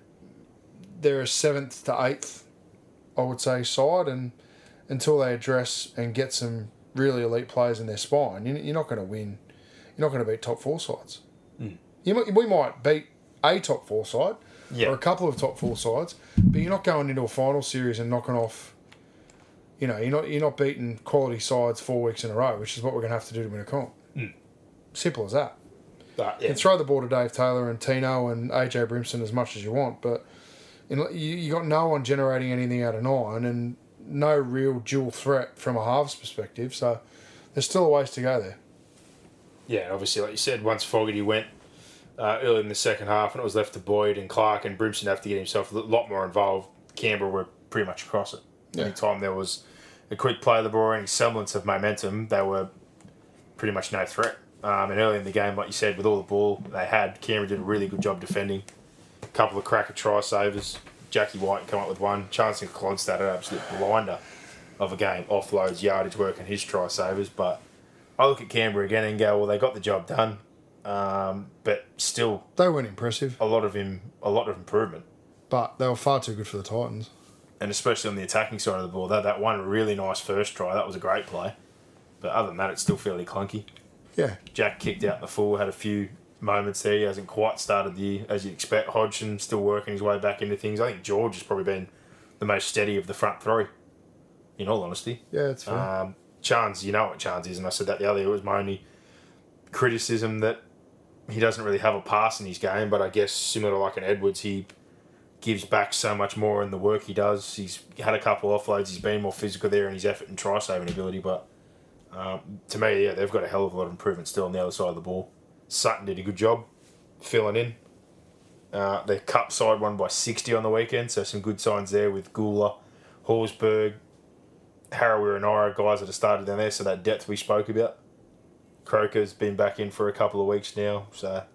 7th to 8th, I would say, side, and until they address and get some really elite players in their spine, you're not going to win. You're not going to beat top 4 sides. We might beat a top 4 side or a couple of top 4 sides, but you're not going into a final series and knocking off. You know, you're not beating quality sides 4 weeks in a row, which is what we're going to have to do to win a comp. Simple as that. But, You can throw the ball to Dave Taylor and Tino and AJ Brimson as much as you want, but you got no one generating anything out of 9 and no real dual threat from a halves perspective, so there's still a ways to go there. Yeah, obviously, like you said, once Fogarty went, early in the second half, and it was left to Boyd and Clark, and Brimson have to get himself a lot more involved. Canberra were pretty much across it. Yeah. Anytime there was a quick play of the ball or any semblance of momentum, they were pretty much no threat. And early in the game, like you said, with all the ball they had, Canberra did a really good job defending. A couple of cracker try savers. Jackie White come up with one. Chancellor Clodstad had an absolute blinder of a game. Offloads, yardage work and his try savers. But I look at Canberra again and go, well, they got the job done. But still, They weren't impressive, a lot of improvement. but they were far too good for the Titans. And especially on the attacking side of the ball. That one really nice first try. That was a great play. But other than that, it's still fairly clunky. Yeah. Jack kicked out the full, had a few moments there. He hasn't quite started the year as you'd expect. Hodgson still working his way back into things. I think George has probably been the most steady of the front three, in all honesty. Yeah, it's fair. Chance, you know what Chance is, and I said that the other year. It was my only criticism that he doesn't really have a pass in his game, but I guess similar to like an Edwards, he gives back so much more in the work he does. He's had a couple of offloads. He's been more physical there in his effort and try-saving ability, but to me, yeah, they've got a hell of a lot of improvement still on the other side of the ball. Sutton did a good job filling in. Their cup side won by 60 on the weekend, so some good signs there with Gula, Horsburgh, Harawira and Ira, guys that have started down there, so that depth we spoke about. Croker's been back in for a couple of weeks now, so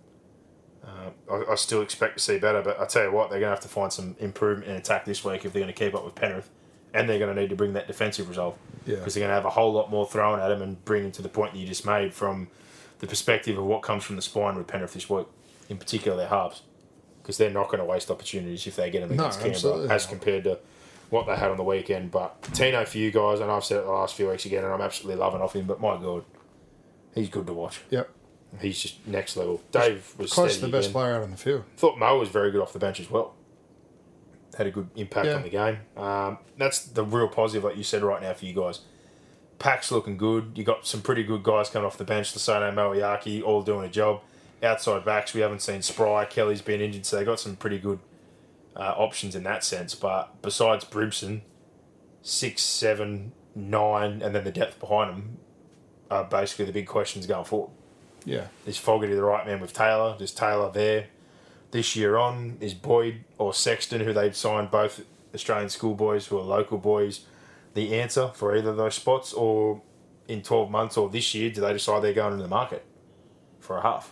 I still expect to see better, but I tell you what, they're going to have to find some improvement in attack this week if they're going to keep up with Penrith, and they're going to need to bring that defensive resolve. Yeah. Because they're going to have a whole lot more thrown at them and bring them to the point that you just made from the perspective of what comes from the spine with Penrith this week, in particular their halves. Because they're not going to waste opportunities if they get them against Canberra as compared to what they had on the weekend. But Tino, for you guys, and I've said it the last few weeks again, and I'm absolutely loving off him, but my God, he's good to watch. Yep. He's just next level. Dave was Close to steady the best again. player out on the field. Thought Mo was very good off the bench as well. Had a good impact Yeah. on the game. That's the real positive, like you said right now for you guys. Pack's looking good. You got some pretty good guys coming off the bench. Lasano, Moeaki, all doing a job. Outside backs, we haven't seen Spry. Kelly's been injured, so they got some pretty good options in that sense. But besides Brimson, 6, 7, 9, and then the depth behind them are basically the big questions going forward. Yeah. Is Fogarty the right man with Taylor? Is Taylor there this year on? Is Boyd or Sexton, who they've signed, both Australian schoolboys who are local boys, the answer for either of those spots? Or in 12 months or this year, do they decide they're going into the market for a half?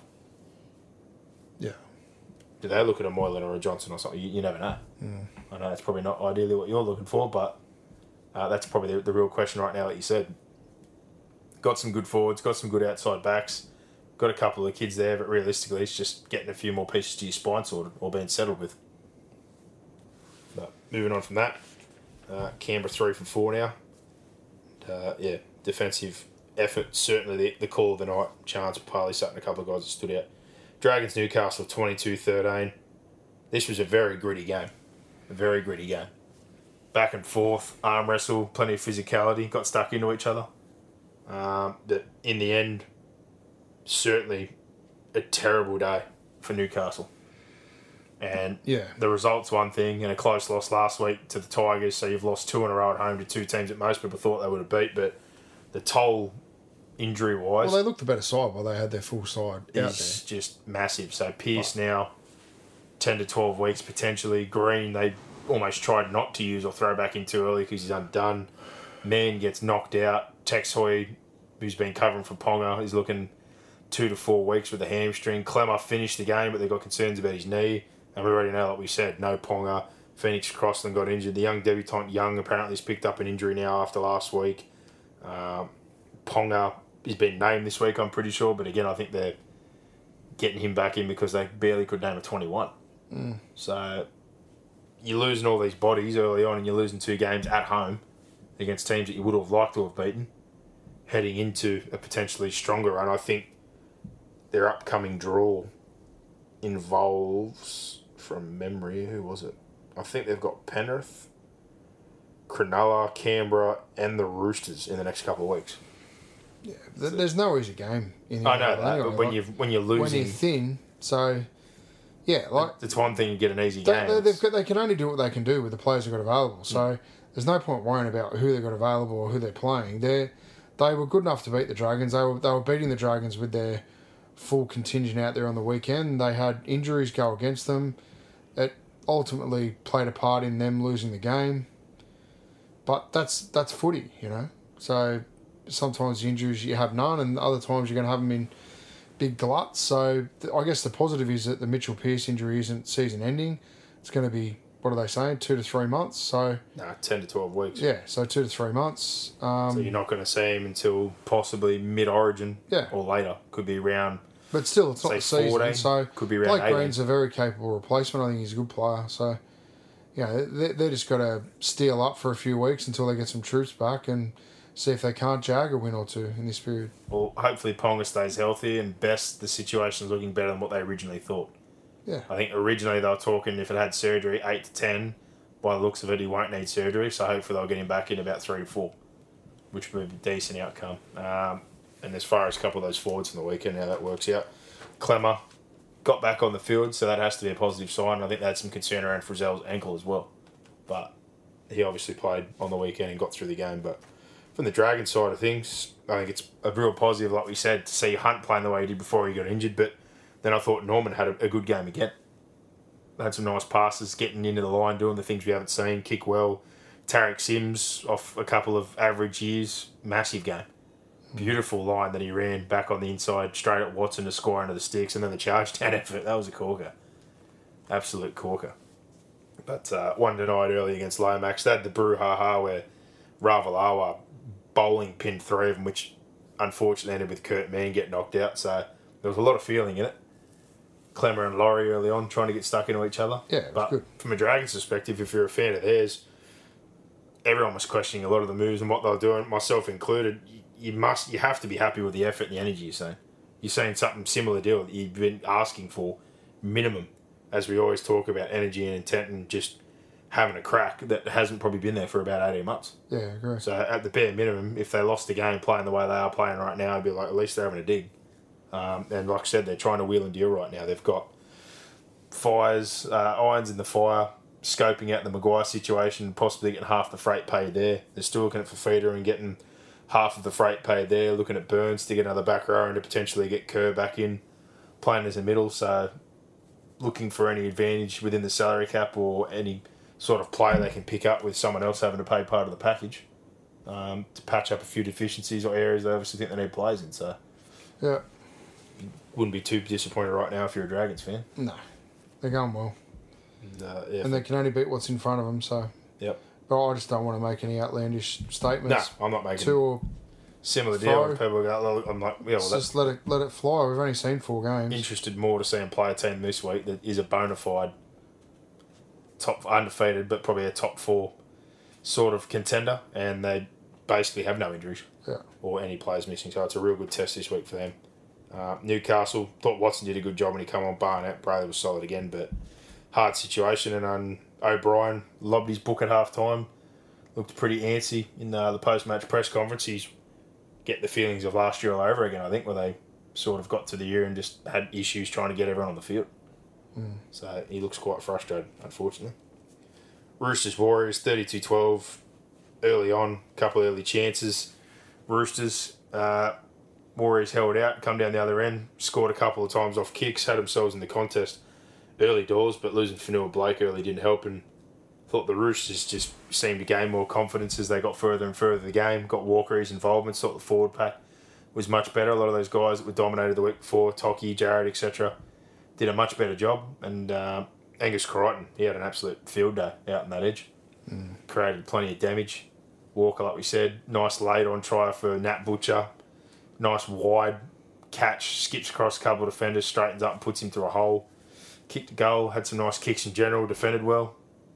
Yeah. Do they look at a Moylan or a Johnson or something? You never know. I know that's probably not ideally what you're looking for, but that's probably the real question right now, like you said. Got some good forwards, got some good outside backs, got a couple of kids there, but realistically it's just getting a few more pieces to your spine sorted or being settled with. But moving on from that, Canberra 3 from 4 now. Yeah, defensive effort, certainly the call of the night. Chance, Parley, Sutton, a couple of guys that stood out. Dragons Newcastle 22-13. This was a very gritty game. A very gritty game. Back and forth, arm wrestle, plenty of physicality, got stuck into each other. But in the end, certainly a terrible day for Newcastle. And Yeah. the result's one thing, and a close loss last week to the Tigers, so you've lost 2 in a row at home to 2 teams that most people thought they would have beat, but the toll injury-wise Well, they looked the better side while they had their full side out there. is just massive. So Pearce now, 10 to 12 weeks potentially. Green, they almost tried not to use or throw back in too early because he's undone. Man gets knocked out. Tex Hoy, who's been covering for Ponga, is looking 2 to 4 weeks with a hamstring. Clemmer finished the game, but they've got concerns about his knee. And we already know, like we said, no Ponga. Phoenix Crossland got injured. The young debutant Young apparently has picked up an injury now after last week. Ponga has been named this week, I'm pretty sure. But again, I think they're getting him back in because they barely could name a 21. So you're losing all these bodies early on, and you're losing 2 games at home against teams that you would have liked to have beaten, heading into a potentially stronger run. I think their upcoming draw involves, from memory, who was it? I think they've got Penrith, Cronulla, Canberra, and the Roosters in the next couple of weeks. Yeah. There's no easy game in I know England that, anyway. but when you're when losing, you're thin, so yeah, like it's one thing you get an easy game. they can only do what they can do with the players they've got available. So there's no point worrying about who they've got available or who they're playing. They were good enough to beat the Dragons. They were beating the Dragons with their full contingent out there on the weekend. They had injuries go against them. It ultimately played a part in them losing the game. But that's footy, you know. So sometimes the injuries you have none, and other times you're going to have them in big gluts. So I guess the positive is that the Mitchell Pearce injury isn't season ending. It's going to be, what are they saying, 2 to 3 months? So 10 to 12 weeks. yeah, so 2 to 3 months. So you're not going to see him until possibly mid-origin or later. Could be around. But still, it's not the season. 14, So could be around Blake 18. Green's a very capable replacement. I think he's a good player. So, yeah, they just got to steel up for a few weeks until they get some troops back and see if they can't jag a win or two in this period. Well, hopefully Ponga stays healthy, and best the situation's looking better than what they originally thought. Yeah. I think originally they were talking if it had surgery, 8 to 10. By the looks of it, he won't need surgery, so hopefully they'll get him back in about 3 to 4, which would be a decent outcome. And as far as a couple of those forwards from the weekend, how that works out. Clemmer got back on the field, so that has to be a positive sign. I think they had some concern around Frizzell's ankle as well. But he obviously played on the weekend and got through the game. But from the Dragon side of things, I think it's a real positive, like we said, to see Hunt playing the way he did before he got injured. But then I thought Norman had a good game again. Had some nice passes, getting into the line, doing the things we haven't seen, kick well. Tarek Sims, off a couple of average years, massive game. Beautiful line that he ran back on the inside, straight at Watson to score under the sticks, and then the charge down effort. That was a corker. Absolute corker. But one denied early against Lomax. They had the brouhaha where Ravalawa bowling pinned 3 of them, which unfortunately ended with Kurt Mann getting knocked out. So there was a lot of feeling in it. Clemmer and Laurie early on trying to get stuck into each other. Yeah, it was but good. From a Dragons perspective, if you're a fan of theirs, everyone was questioning a lot of the moves and what they were doing, myself included. You have to be happy with the effort and the energy you're saying. You're saying something similar deal that you've been asking for, minimum, as we always talk about energy and intent and just having a crack that hasn't probably been there for about 18 months. Yeah, I agree. So at the bare minimum, if they lost the game playing the way they are playing right now, I'd be like, at least they're having a dig. And like I said, they're trying to wheel and deal right now. They've got irons in the fire, scoping out the Maguire situation, possibly getting half the freight paid there. They're still looking at Fafita and getting half of the freight paid there, looking at Burns to get another back row and to potentially get Kerr back in, playing as a middle. So looking for any advantage within the salary cap or any sort of player they can pick up with someone else having to pay part of the package to patch up a few deficiencies or areas they obviously think they need players in. So yeah, wouldn't be too disappointed right now if you're a Dragons fan. no, they're going well. And they can only beat what's in front of them, so... Yep. But I just don't want to make any outlandish statements. No, I'm not making Or similar throw. deal. People go, I'm like, yeah, well, just let it fly. We've only seen 4 games. interested more to see him play a team this week that is a bona fide top undefeated, but probably a top 4 sort of contender, and they basically have no injuries or any players missing. So it's a real good test this week for them. Newcastle, thought Watson did a good job when he came on. Barnett, Brayley was solid again, but hard situation, and O'Brien lobbed his book at half time. Looked pretty antsy in the post-match press conference. He's getting the feelings of last year all over again, I think, where they sort of got to the year and just had issues trying to get everyone on the field. So he looks quite frustrated, unfortunately. Roosters Warriors, 32-12. Early on, couple of early chances. Roosters, Warriors held out, come down the other end, scored a couple of times off kicks, had themselves in the contest early doors, but losing Fanua Blake early didn't help, and thought the Roosters just seemed to gain more confidence as they got further and further the game, got Walker's involvement, thought the forward pack was much better. A lot of those guys that were dominated the week before, Toki, Jared, etc., did a much better job, and Angus Crichton, he had an absolute field day out on that edge. Created plenty of damage. Walker, like we said, nice late on try for Nat Butcher. Nice wide catch, skips across a couple of defenders, straightens up and puts him through a hole. Kicked a goal, had some nice kicks in general, defended well.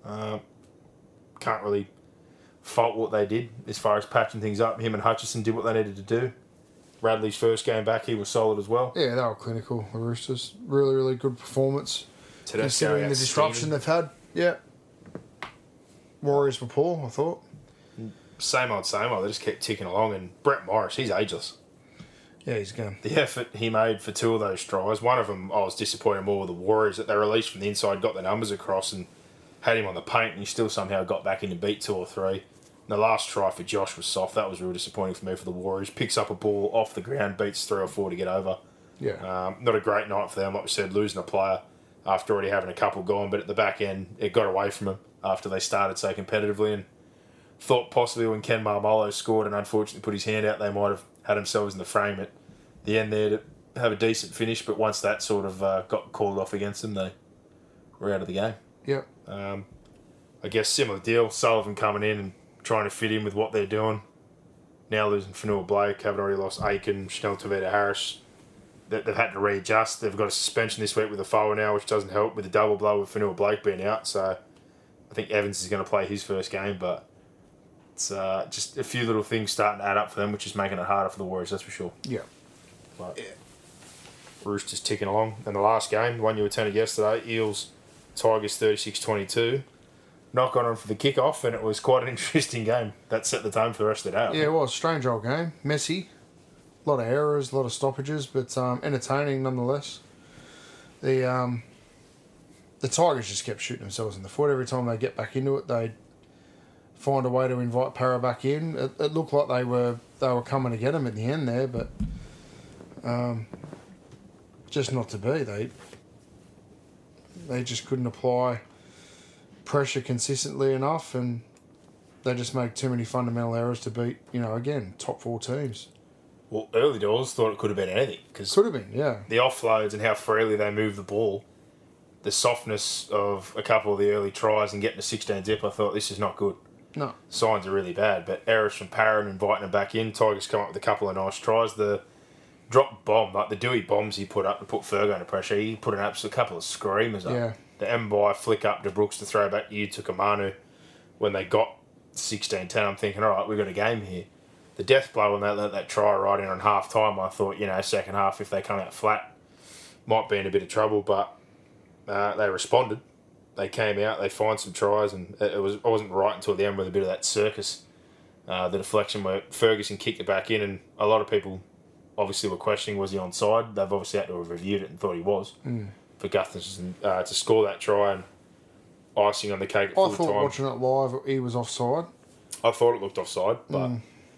Can't really fault what they did as far as patching things up. Him and Hutchison did what they needed to do. Radley's first game back, he was solid as well. Yeah, they were clinical, the Roosters. Really, really good performance. Considering the disruption they've had. Yeah. Warriors were poor, I thought. Same old. They just kept ticking along. And Brett Morris, he's ageless. Yeah, he's gone. The effort he made for 2 of those tries, one of them I was disappointed more with the Warriors that they released from the inside, got the numbers across and had him on the paint, and he still somehow got back in to beat 2 or 3. And the last try for Josh was soft. That was real disappointing for me for the Warriors. Picks up a ball off the ground, beats 3 or 4 to get over. Yeah. Not a great night for them, like we said, losing a player after already having a couple gone, but at the back end, it got away from them after they started so competitively, and thought possibly when Ken Marmolo scored and unfortunately put his hand out, they might have had themselves in the frame at the end there to have a decent finish, but once that sort of got called off against them, they were out of the game. Yep. I guess similar deal, Sullivan coming in and trying to fit in with what they're doing. Now losing Fanua Blake, having already lost Aiken, Chanel Tavita Harris. They've had to readjust. They've got a suspension this week with the forward now, which doesn't help with the double blow with Fanua Blake being out. So I think Evans is going to play his first game, but it's just a few little things starting to add up for them, which is making it harder for the Warriors, that's for sure. Yeah. But Roosters ticking along. And the last game, the one you attended yesterday, Eels Tigers 36-22. Knock on for the kickoff, and it was quite an interesting game. That set the tone for the rest of the day. Yeah, it was a strange old game. Messy. A lot of errors, a lot of stoppages, but entertaining nonetheless. The Tigers just kept shooting themselves in the foot. Every time they get back into it, they'd find a way to invite Para back in. It looked like they were coming to get him at the end there, but just not to be. They just couldn't apply pressure consistently enough, and they just made too many fundamental errors to beat, again, top 4 teams. Well, early doors thought it could have been anything. Cause could have been, yeah. The offloads and how freely they move the ball, the softness of a couple of the early tries and getting a 16 zip, I thought this is not good. No. Signs are really bad, but errors from Parra and inviting him back in. Tigers come up with a couple of nice tries. The drop bomb, like the Dewey bombs he put up to put Fergo under pressure, he put an absolute couple of screamers up. Yeah. The Mbai flick up to Brooks to throw back to you to Kamanu when they got 16-10. I'm thinking, all right, we've got a game here. The death blow when they let that try right in on half time, I thought, second half, if they come out flat, might be in a bit of trouble, but they responded. They came out, they find some tries, and I wasn't right until the end with a bit of that circus. The deflection where Ferguson kicked it back in, and a lot of people obviously were questioning, was he onside? They've obviously had to have reviewed it and thought he was. For Gutherson to score that try and icing on the cake at full time. I thought watching it live, he was offside. I thought it looked offside, but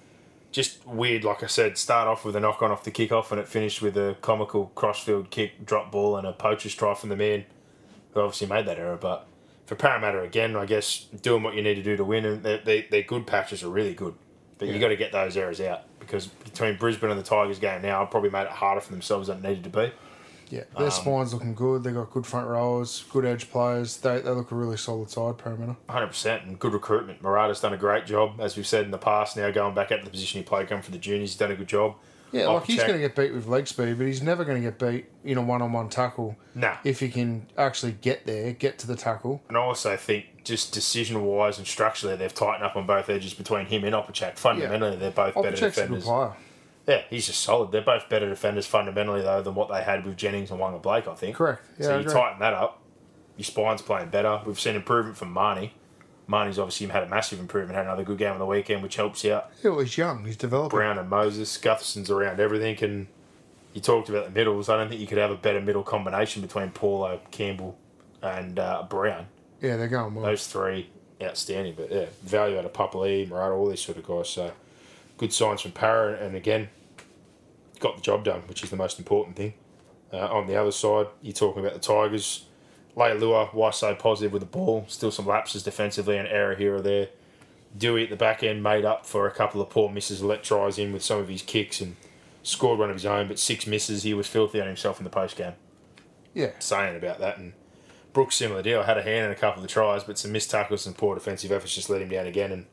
just weird, like I said, start off with a knock-on off the kick-off and it finished with a comical crossfield kick, drop ball and a poacher's try from the man who obviously made that error. But for Parramatta, again, I guess doing what you need to do to win, and their good patches are really good. But you got to get those errors out, because between Brisbane and the Tigers game now, it probably made it harder for themselves than it needed to be. Yeah, their spine's looking good. They've got good front rowers, good edge players. They look a really solid side, Parramatta. 100%, and good recruitment. Murata's done a great job, as we've said in the past, now going back out to the position he played, coming for the juniors. He's done a good job. Yeah, he's going to get beat with leg speed, but he's never going to get beat in a one-on-one tackle. Nah. If he can actually get to the tackle. And I also think, just decision-wise and structurally, they've tightened up on both edges between him and Opachak. Fundamentally, they're both better defenders. A good player. Yeah, he's just solid. They're both better defenders fundamentally, though, than what they had with Jennings and Wanga Blake, I think. Correct. Yeah, so you tighten that up. Your spine's playing better. We've seen improvement from Marnie. Marnie's obviously had a massive improvement, had another good game on the weekend, which helps out. Yeah, well, he's young. He's developing. Brown and Moses. Gutherson's around everything. And you talked about the middles. I don't think you could have a better middle combination between Paulo, Campbell and Brown. Yeah, they're going well. Those three, outstanding. But, yeah, value out of Papali, Murata, all these sort of guys. So, good signs from Parra. And, again, got the job done, which is the most important thing. On the other side, you're talking about the Tigers. Leilua, why so positive with the ball? Still some lapses defensively, an error here or there. Dewey at the back end made up for a couple of poor misses, let tries in with some of his kicks and scored one of his own, but 6 misses. He was filthy on himself in the post-game. Yeah. Saying about that. And Brooks, similar deal, had a hand in a couple of the tries, but some missed tackles and poor defensive efforts just let him down again.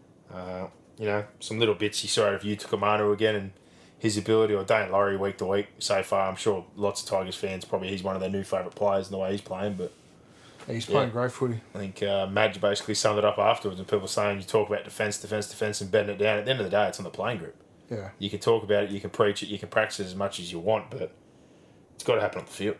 And, some little bits you saw out of Yuta Kamanu again, and his ability, or Dane Laurie week to week so far. I'm sure lots of Tigers fans, probably he's one of their new favourite players in the way he's playing. But he's playing great footy. I think Madge basically summed it up afterwards, and people saying you talk about defence, and bending it down. At the end of the day, it's on the playing group. Yeah. You can talk about it, you can preach it, you can practice it as much as you want, but it's got to happen on the field.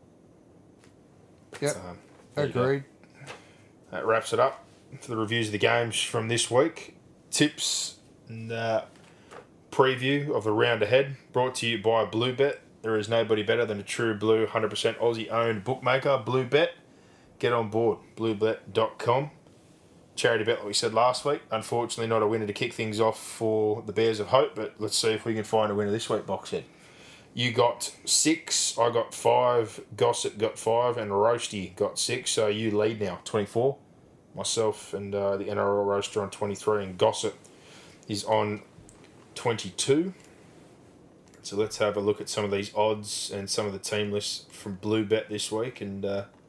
Yep. Agreed. That wraps it up for the reviews of the games from this week. Tips and preview of the round ahead, brought to you by Bluebet. There is nobody better than a true blue, 100% Aussie-owned bookmaker, Bluebet. Get on board, bluebet.com. Charity bet, like we said last week. Unfortunately, not a winner to kick things off for the Bears of Hope, but let's see if we can find a winner this week, Boxhead. You got 6, I got 5, Gossip got 5, and Roasty got 6. So you lead now, 24. Myself and the NRL Roaster on 23, and Gossip is on 22. So let's have a look at some of these odds and some of the team lists from Bluebet this week and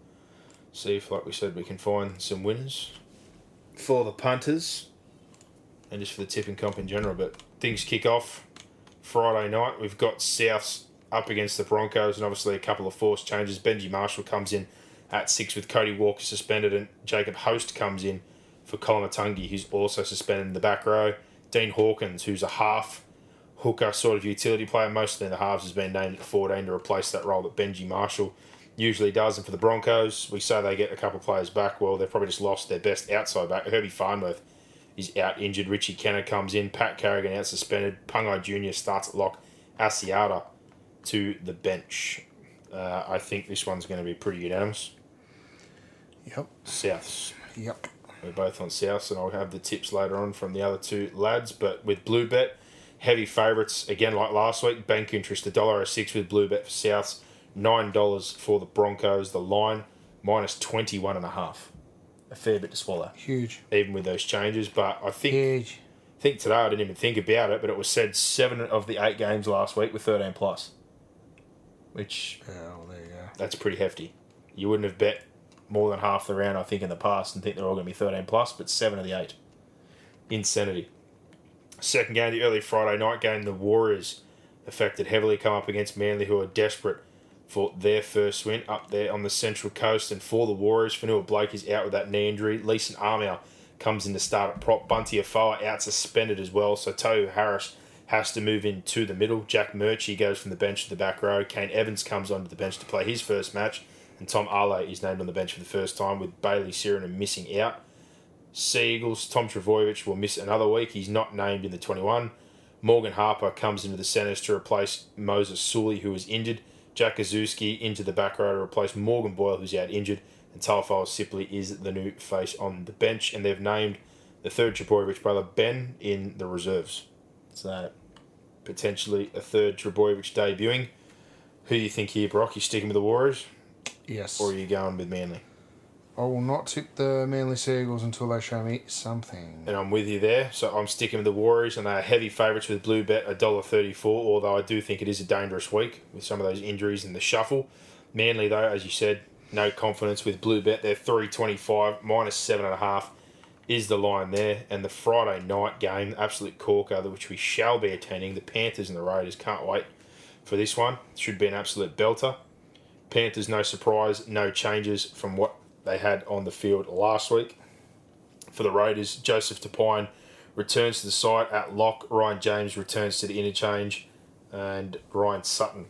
see if, like we said, we can find some winners for the punters and just for the tipping comp in general. But things kick off Friday night. We've got Souths up against the Broncos and obviously a couple of forced changes. Benji Marshall comes in at 6 with Cody Walker suspended, and Jacob Host comes in for Colin Atungi, who's also suspended in the back row. Dean Hawkins, who's a half hooker sort of utility player, mostly in the halves, has been named at 14 to replace that role that Benji Marshall usually does. And for the Broncos, we say they get a couple of players back. Well, they've probably just lost their best outside back. Herbie Farnworth is out injured. Richie Kenner comes in. Pat Carrigan out suspended. Pungai Jr. starts at lock. Asiata to the bench. I think this one's going to be pretty unanimous. Yep. Souths. Yep. We're both on Souths, and I'll have the tips later on from the other two lads. But with Bluebet, heavy favourites, again like last week, bank interest $1.06 with Bluebet for Souths, $9 for the Broncos, the line minus 21.5. A fair bit to swallow. Huge. Even with those changes, but I think Huge. today I didn't even think about it, but it was said 7 of the 8 games last week were 13 plus, which Yeah, well, there you go. that's pretty hefty. You wouldn't have bet more than half the round, I think, in the past and think they're all going to be 13 plus, but 7 of the 8. Insanity. Second game, the early Friday night game, the Warriors affected heavily, come up against Manly, who are desperate for their first win up there on the Central Coast. And for the Warriors, Fanua Blake is out with that knee injury. Leeson Armour comes in to start at prop. Bunty Afoa out suspended as well, so Tohu Harris has to move into the middle. Jack Murchie goes from the bench to the back row. Kane Evans comes onto the bench to play his first match, and Tom Ale is named on the bench for the first time, with Bailey Sirenan missing out. Sea Eagles, Tom Travojevic will miss another week. He's not named in the 21. Morgan Harper comes into the centres to replace Moses Sully, who is injured. Jack Kazuski into the back row to replace Morgan Boyle, who's out injured. And Talfo Sipley is the new face on the bench. And they've named the third Trebojevic brother, Ben, in the reserves. So potentially a third Trebojevic debuting. Who do you think here, Brock? You sticking with the Warriors? Yes. Or are you going with Manly? I will not tip the Manly Seagulls until they show me something. And I'm with you there. So I'm sticking with the Warriors, and they are heavy favourites with Bluebet, $1.34, although I do think it is a dangerous week with some of those injuries in the shuffle. Manly, though, as you said, no confidence with Bluebet. They're $3.25, minus 7.5 is the line there. And the Friday night game, absolute corker, which we shall be attending, the Panthers and the Raiders. Can't wait for this one. Should be an absolute belter. Panthers, no surprise, no changes from what they had on the field last week. For the Raiders, Joseph Tapine returns to the side at lock. Ryan James returns to the interchange. And Ryan Sutton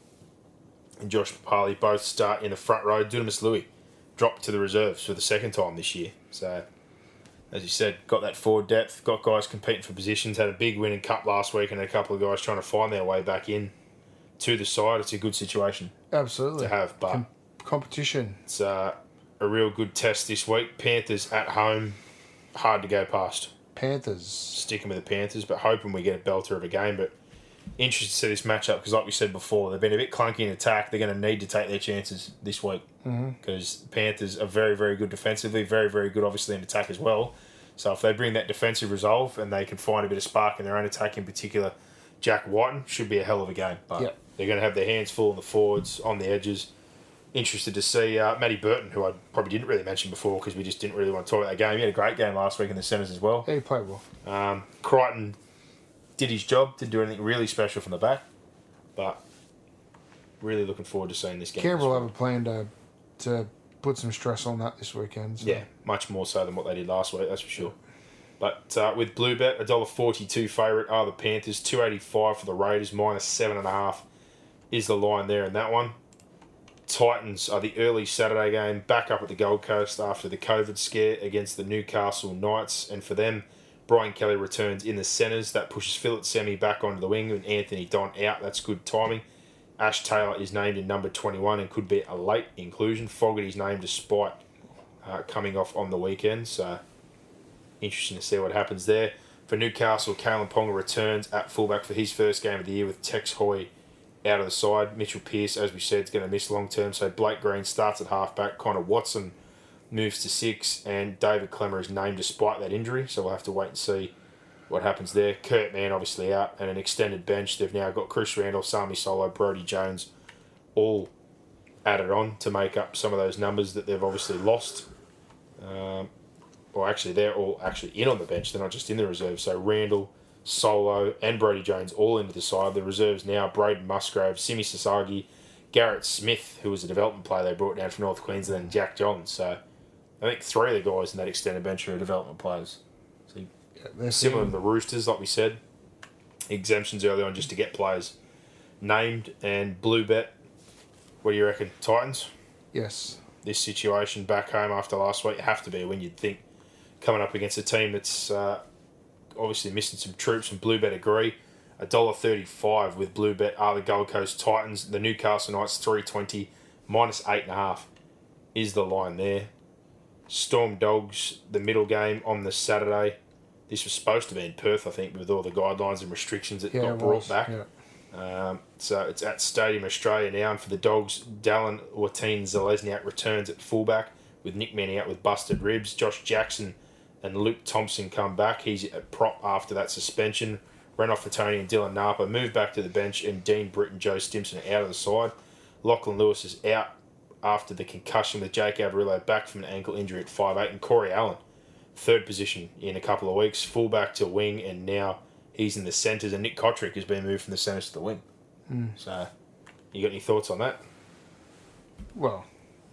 and Josh Papali both start in the front row. Dunamis Lui dropped to the reserves for the second time this year. So, as you said, got that forward depth, got guys competing for positions, had a big win in Cup last week, and a couple of guys trying to find their way back in to the side. It's a good situation Absolutely. to have, but competition. it's a real good test this week. Panthers at home, hard to go past. Panthers. Sticking with the Panthers, but hoping we get a belter of a game. But interested to see this matchup because, like we said before, they've been a bit clunky in attack. They're going to need to take their chances this week because the Panthers are very, very good defensively, very, very good, obviously, in attack as well. So if they bring that defensive resolve and they can find a bit of spark in their own attack, in particular, Jack Whiten, should be a hell of a game. But they're going to have their hands full on the forwards, on the edges. Interested to see Matty Burton, who I probably didn't really mention before because we just didn't really want to talk about that game. He had a great game last week in the centres as well. Yeah, he played well. Crichton did his job, didn't do anything really special from the back, but really looking forward to seeing this game. Canberra will have a plan to put some stress on that this weekend. So. Yeah, much more so than what they did last week, that's for sure. But with Bluebet, $1.42 favourite are the Panthers, $2.85 for the Raiders, minus 7.5 is the line there in that one. Titans are the early Saturday game, back up at the Gold Coast after the COVID scare against the Newcastle Knights. And for them, Brian Kelly returns in the centres. That pushes Philip Semi back onto the wing and Anthony Don out. That's good timing. Ash Taylor is named in number 21 and could be a late inclusion. Fogarty's named despite coming off on the weekend. So interesting to see what happens there. For Newcastle, Kalen Ponga returns at fullback for his first game of the year with Tex Hoy out of the side. Mitchell Pearce, as we said, is going to miss long term. So Blake Green starts at halfback. Connor Watson moves to 6, and David Clemmer is named despite that injury. So we'll have to wait and see what happens there. Kurt Mann obviously out, and an extended bench. They've now got Chris Randall, Sami Solo, Brodie Jones, all added on to make up some of those numbers that they've obviously lost. Or actually, they're all actually in on the bench. They're not just in the reserve. So Randall, Solo, and Brodie Jones all into the side. The reserves now, Braden Musgrave, Simi Sasagi, Garrett Smith, who was a development player they brought down from North Queensland, and Jack Johns. So I think 3 of the guys in that extended bench are development players. So They're similar to the Roosters, like we said. Exemptions early on just to get players named. And Blue Bet, what do you reckon? Titans? Yes. This situation back home after last week have to be a win, you'd think, coming up against a team that's obviously missing some troops, and Blue Bet agree. $1.35 with Blue Bet are the Gold Coast Titans. The Newcastle Knights $3.20 minus 8.5 is the line there. Storm Dogs, the middle game on the Saturday. This was supposed to be in Perth, I think, with all the guidelines and restrictions that got brought back. Yeah. So it's at Stadium Australia now, and for the Dogs, Dallin Watine-Zelezniak returns at fullback with Nick Manning out with busted ribs. Josh Jackson and Luke Thompson come back. He's at prop after that suspension. Renoff Fatoni and Dylan Napa move back to the bench, and Dean Britt and Joe Stimson are out of the side. Lachlan Lewis is out after the concussion with Jake Averillo back from an ankle injury at 5'8", and Corey Allen, third position in a couple of weeks, fullback to wing, and now he's in the centres, and Nick Kotrick has been moved from the centres to the wing. So, you got any thoughts on that? Well,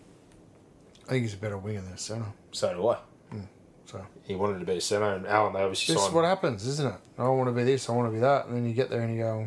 I think he's a better winger than a centre. So do I. So He wanted to be a centre, and Allen, they obviously this is signed. what happens, isn't it? I want to be this, I want to be that, and then you get there and you go,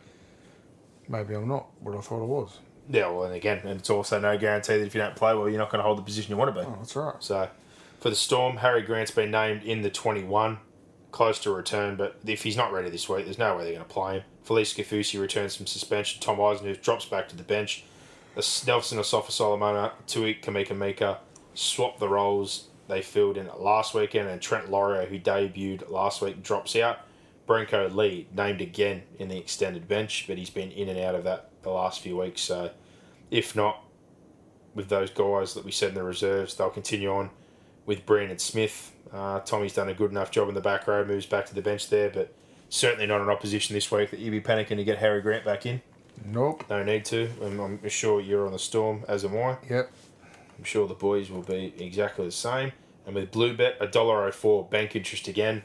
maybe I'm not what I thought I was. Yeah, well, and again, and it's also no guarantee that if you don't play well, you're not going to hold the position you want to be. Oh, that's right. So, for the Storm, Harry Grant's been named in the 21, close to return, but if he's not ready this week, there's no way they're going to play him. Felice Kafusi returns from suspension. Tom Eisenhuth drops back to the bench. Nelson Asafa Solomona, Tui Kamika Mika swap the roles they filled in last weekend, and Trent Lario, who debuted last week, drops out. Brenko Lee named again in the extended bench, but he's been in and out of that the last few weeks. So, if not, with those guys that we said in the reserves, they'll continue on with Brandon Smith. Tommy's done a good enough job in the back row, moves back to the bench there, but certainly not an opposition this week that you'd be panicking to get Harry Grant back in. Nope. No need to. I'm sure you're on the Storm, as am I. Yep. I'm sure the boys will be exactly the same. And with Blue Bet, $1.04 bank interest again.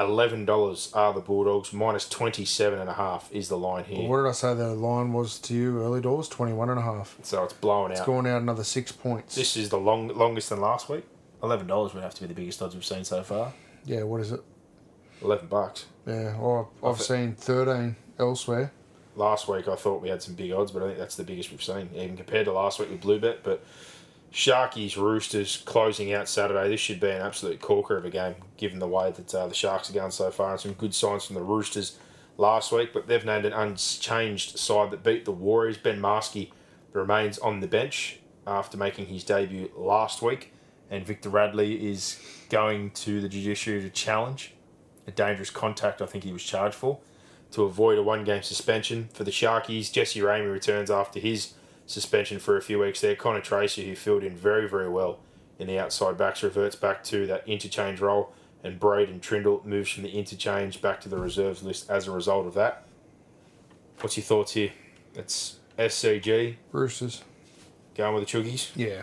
$11 are the Bulldogs, minus 27.5 is the line here. What did I say the line was to you early doors? 21.5. So it's blowing out. It's going out another 6 points. This is the longest than last week. $11 would have to be the biggest odds we've seen so far. Yeah, what is it? $11. Yeah, well, I've seen 13 elsewhere. Last week I thought we had some big odds, but I think that's the biggest we've seen, even compared to last week with Blue Bet. But Sharkies, Roosters closing out Saturday. This should be an absolute corker of a game, given the way that the Sharks are going so far, and some good signs from the Roosters last week. But they've named an unchanged side that beat the Warriors. Ben Marsky remains on the bench after making his debut last week, and Victor Radley is going to the judiciary to challenge a dangerous contact I think he was charged for, to avoid a one-game suspension. For the Sharkies, Jesse Ramey returns after his suspension for a few weeks there. Connor Tracy, who filled in very, very well in the outside backs, reverts back to that interchange role, and Braden Trindle moves from the interchange back to the reserves list as a result of that. What's your thoughts here? It's SCG Roosters. going with the Chuggies. Yeah.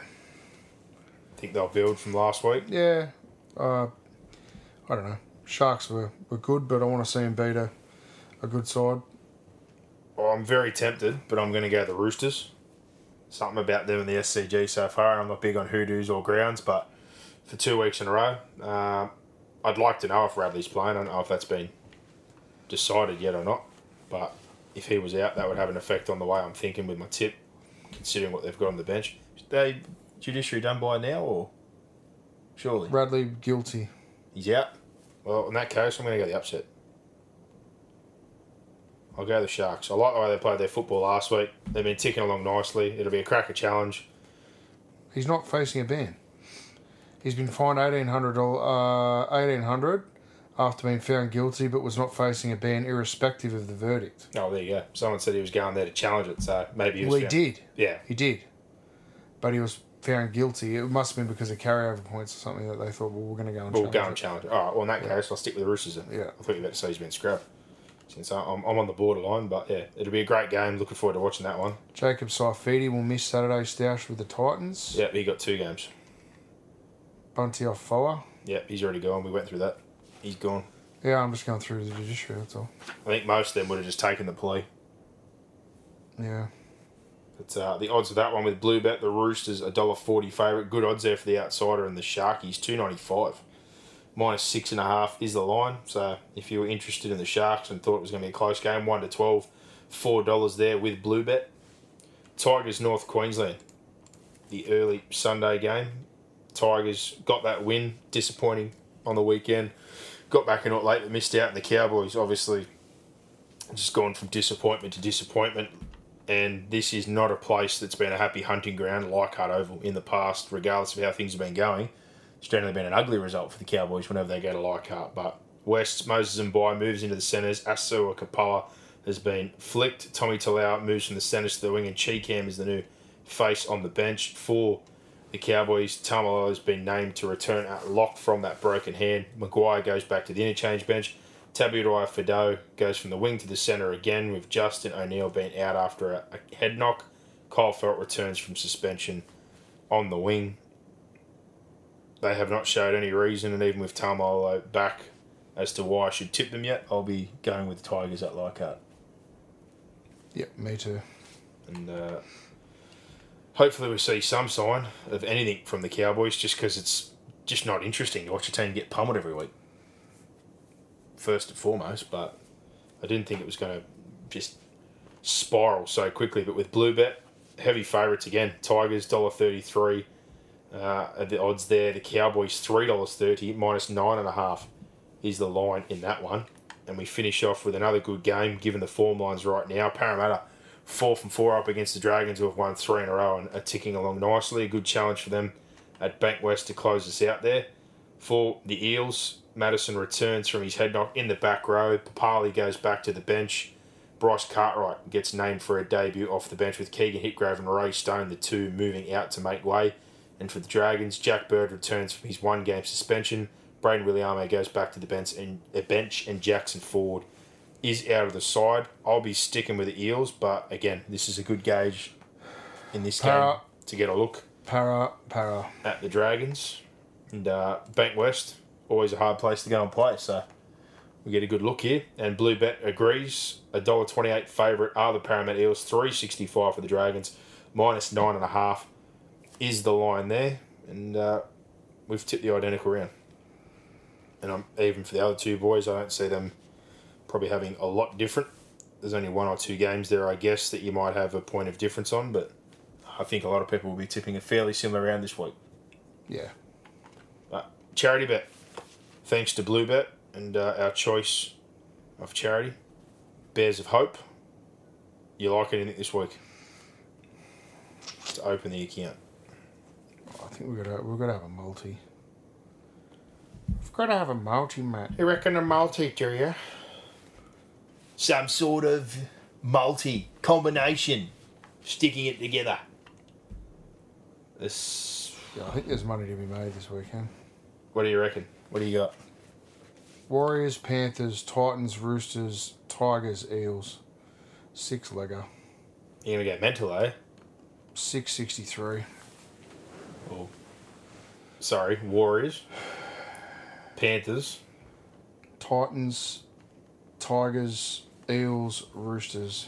Think they'll build from last week. Yeah. I don't know. Sharks were good, but I want to see them beat a good side. Well, I'm very tempted, but I'm going to go the Roosters. Something about them in the SCG so far. I'm not big on hoodoos or grounds, but for 2 weeks in a row, I'd like to know if Radley's playing. I don't know if that's been decided yet or not, but if he was out, that would have an effect on the way I'm thinking with my tip, considering what they've got on the bench. Is they judiciary done by now, or surely? Radley guilty. He's out? Well, in that case, I'm going to go the upset. I'll go the Sharks. I like the way they played their football last week. They've been ticking along nicely. It'll be a cracker challenge. He's not facing a ban. He's been fined $1,800 after being found guilty but was not facing a ban irrespective of the verdict. Oh, there you go. Someone said he was going there to challenge it, so maybe he was. Well, he did. Yeah. He did. But he was found guilty. It must have been because of carryover points or something that they thought, well, we're going to go and We'll challenge go and it. challenge it. All right, well, in that case, I'll stick with the Roosters then. Yeah. I thought you were about to say he's been scrubbed. Since I'm on the borderline, but yeah, it'll be a great game. Looking forward to watching that one. Jacob Saifidi will miss Saturday's stoush with the Titans. Yeah, he got 2 games. Bunty Ofoa. Yeah, he's already gone. We went through that. He's gone. Yeah, I'm just going through the judiciary, that's all. I think most of them would have just taken the plea. Yeah. But the odds of that one with Bluebet, the Roosters, $1.40 favourite. Good odds there for the outsider, and the Sharkies, $2.95. -6.5 is the line. So if you were interested in the Sharks and thought it was going to be a close game, 1 to 12, $4 there with Bluebet. Tigers, North Queensland, the early Sunday game. Tigers got that win, disappointing on the weekend. Got back in it late, but missed out. And the Cowboys, obviously, just gone from disappointment to disappointment. And this is not a place that's been a happy hunting ground like Hart Oval in the past, regardless of how things have been going. It's generally been an ugly result for the Cowboys whenever they go to Leichhardt. But West, Moses and Mbai moves into the centres. Asua Kapoa has been flicked. Tommy Talau moves from the centres to the wing, and Cheekham is the new face on the bench for the Cowboys. Tamalolo has been named to return at lock from that broken hand. Maguire goes back to the interchange bench. Taburai Fido goes from the wing to the centre again, with Justin O'Neill being out after a head knock. Kyle Felt returns from suspension on the wing. They have not showed any reason, and even with Tamalolo back, as to why I should tip them yet, I'll be going with the Tigers at Leichhardt. Yep, me too. And hopefully we see some sign of anything from the Cowboys, just because it's just not interesting to watch a team get pummeled every week. First and foremost, but I didn't think it was going to just spiral so quickly. But with Bluebet, heavy favourites again. Tigers, $1.33. The odds there. The Cowboys, $3.30, -9.5 is the line in that one. And we finish off with another good game, given the form lines right now. Parramatta, 4 from 4 up against the Dragons, who have won 3 in a row and are ticking along nicely. A good challenge for them at Bankwest to close us out there. For the Eels, Madison returns from his head knock in the back row. Papali goes back to the bench. Bryce Cartwright gets named for a debut off the bench, with Keegan Hitgrave and Ray Stone, the two moving out to make way. And for the Dragons, Jack Bird returns from his 1-game suspension. Braden Williame goes back to the bench, and Jackson Ford is out of the side. I'll be sticking with the Eels, but again, this is a good gauge in this game to get a look at the Dragons. And Bankwest, always a hard place to go and play, so we get a good look here. And Bluebet agrees. $1.28 favourite are the Parramatta Eels. $3.65 for the Dragons. -9.5 is the line there. And we've tipped the identical round. And even for the other two boys, I don't see them probably having a lot different. There's only 1 or 2 games there, I guess, that you might have a point of difference on, but I think a lot of people will be tipping a fairly similar round this week. Yeah. Charity bet. Thanks to Bluebet and our choice of charity, Bears of Hope. You like anything this week? To open the account. I think we've got to have a multi. We've got to have a multi, mate. You reckon a multi, do you? Some sort of multi combination, sticking it together. This. Yeah, I think there's money to be made this weekend. What do you reckon? What do you got? Warriors, Panthers, Titans, Roosters, Tigers, Eels. 6-legger. You're gonna go mental, eh? 663. Oh. Sorry, Warriors, Panthers, Titans, Tigers, Eels, Roosters.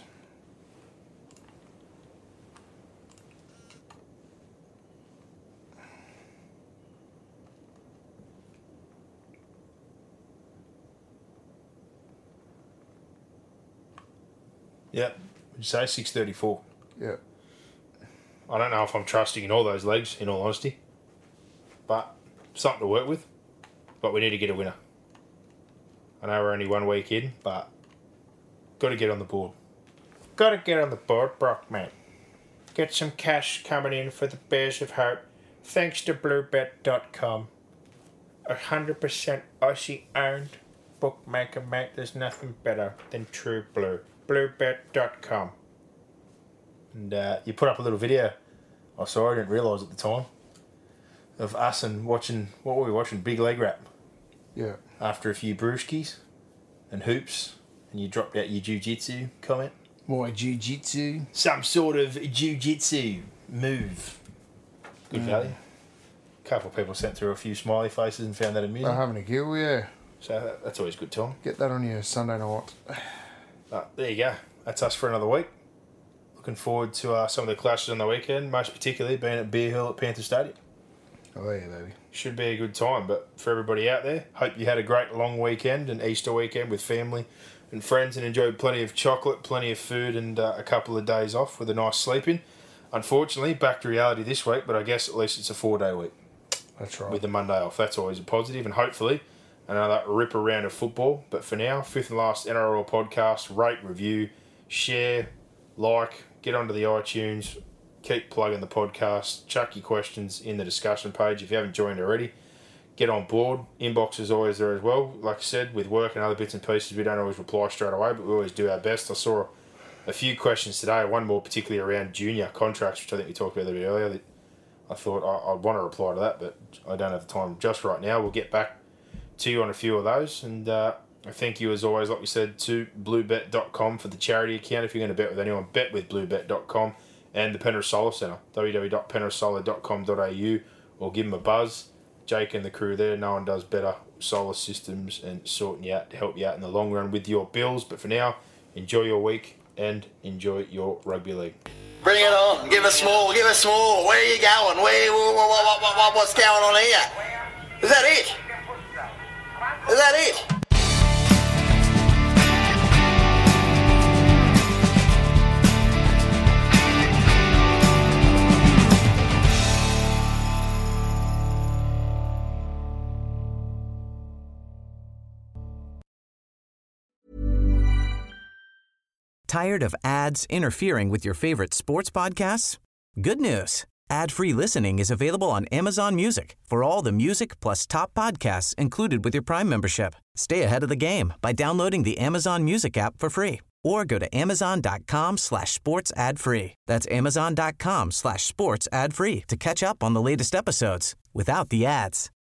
Yep. Would you say 634? Yep. I don't know if I'm trusting in all those legs, in all honesty. But something to work with. But we need to get a winner. I know we're only 1 week in, but got to get on the board. Got to get on the board, Brock, mate. Get some cash coming in for the Bears of Hope. Thanks to Bluebet.com. 100% Aussie owned. bookmaker, mate. There's nothing better than True Blue. Bluebet.com. And you put up a little video. I saw, I didn't realise at the time, of us and watching, what were we watching? Big Leg Wrap. Yeah. After a few brewskis and hoops, and you dropped out your jiu-jitsu comment. More jiu-jitsu. Some sort of jiu-jitsu move. Good value. A couple of people sent through a few smiley faces and found that amusing. They're having a giggle, yeah. So that's always a good time. Get that on your Sunday night. There you go. That's us for another week. Looking forward to some of the clashes on the weekend, most particularly being at Beer Hill at Panther Stadium. Oh, yeah, baby. Should be a good time, but for everybody out there, hope you had a great long weekend and Easter weekend with family and friends and enjoyed plenty of chocolate, plenty of food and a couple of days off with a nice sleep in. Unfortunately, back to reality this week, but I guess at least it's a 4-day week. That's right. With the Monday off. That's always a positive, and hopefully another ripper round of football. But for now, fifth and last NRL podcast, rate, review, share, like, get onto the iTunes, keep plugging the podcast, chuck your questions in the discussion page. If you haven't joined already, get on board. Inbox is always there as well. Like I said, with work and other bits and pieces, we don't always reply straight away, but we always do our best. I saw a few questions today, one more particularly around junior contracts, which I think we talked about a bit earlier. That I thought I'd want to reply to that, but I don't have the time just right now. We'll get back to you on a few of those, and I thank you as always, like we said, to bluebet.com for the charity account. If you're going to bet with anyone, bet with bluebet.com and the Penrith Solar Centre, www.penrithsolar.com.au, or give them a buzz. Jake and the crew there, no one does better solar systems and sorting you out to help you out in the long run with your bills. But for now, enjoy your week and enjoy your rugby league. Bring it on. Give us more. Give us more. Where are you going? What's going on here? Is that it? Is that it? Tired of ads interfering with your favorite sports podcasts? Good news. Ad-free listening is available on Amazon Music for all the music plus top podcasts included with your Prime membership. Stay ahead of the game by downloading the Amazon Music app for free or go to amazon.com/sports ad free. That's amazon.com/sports ad free to catch up on the latest episodes without the ads.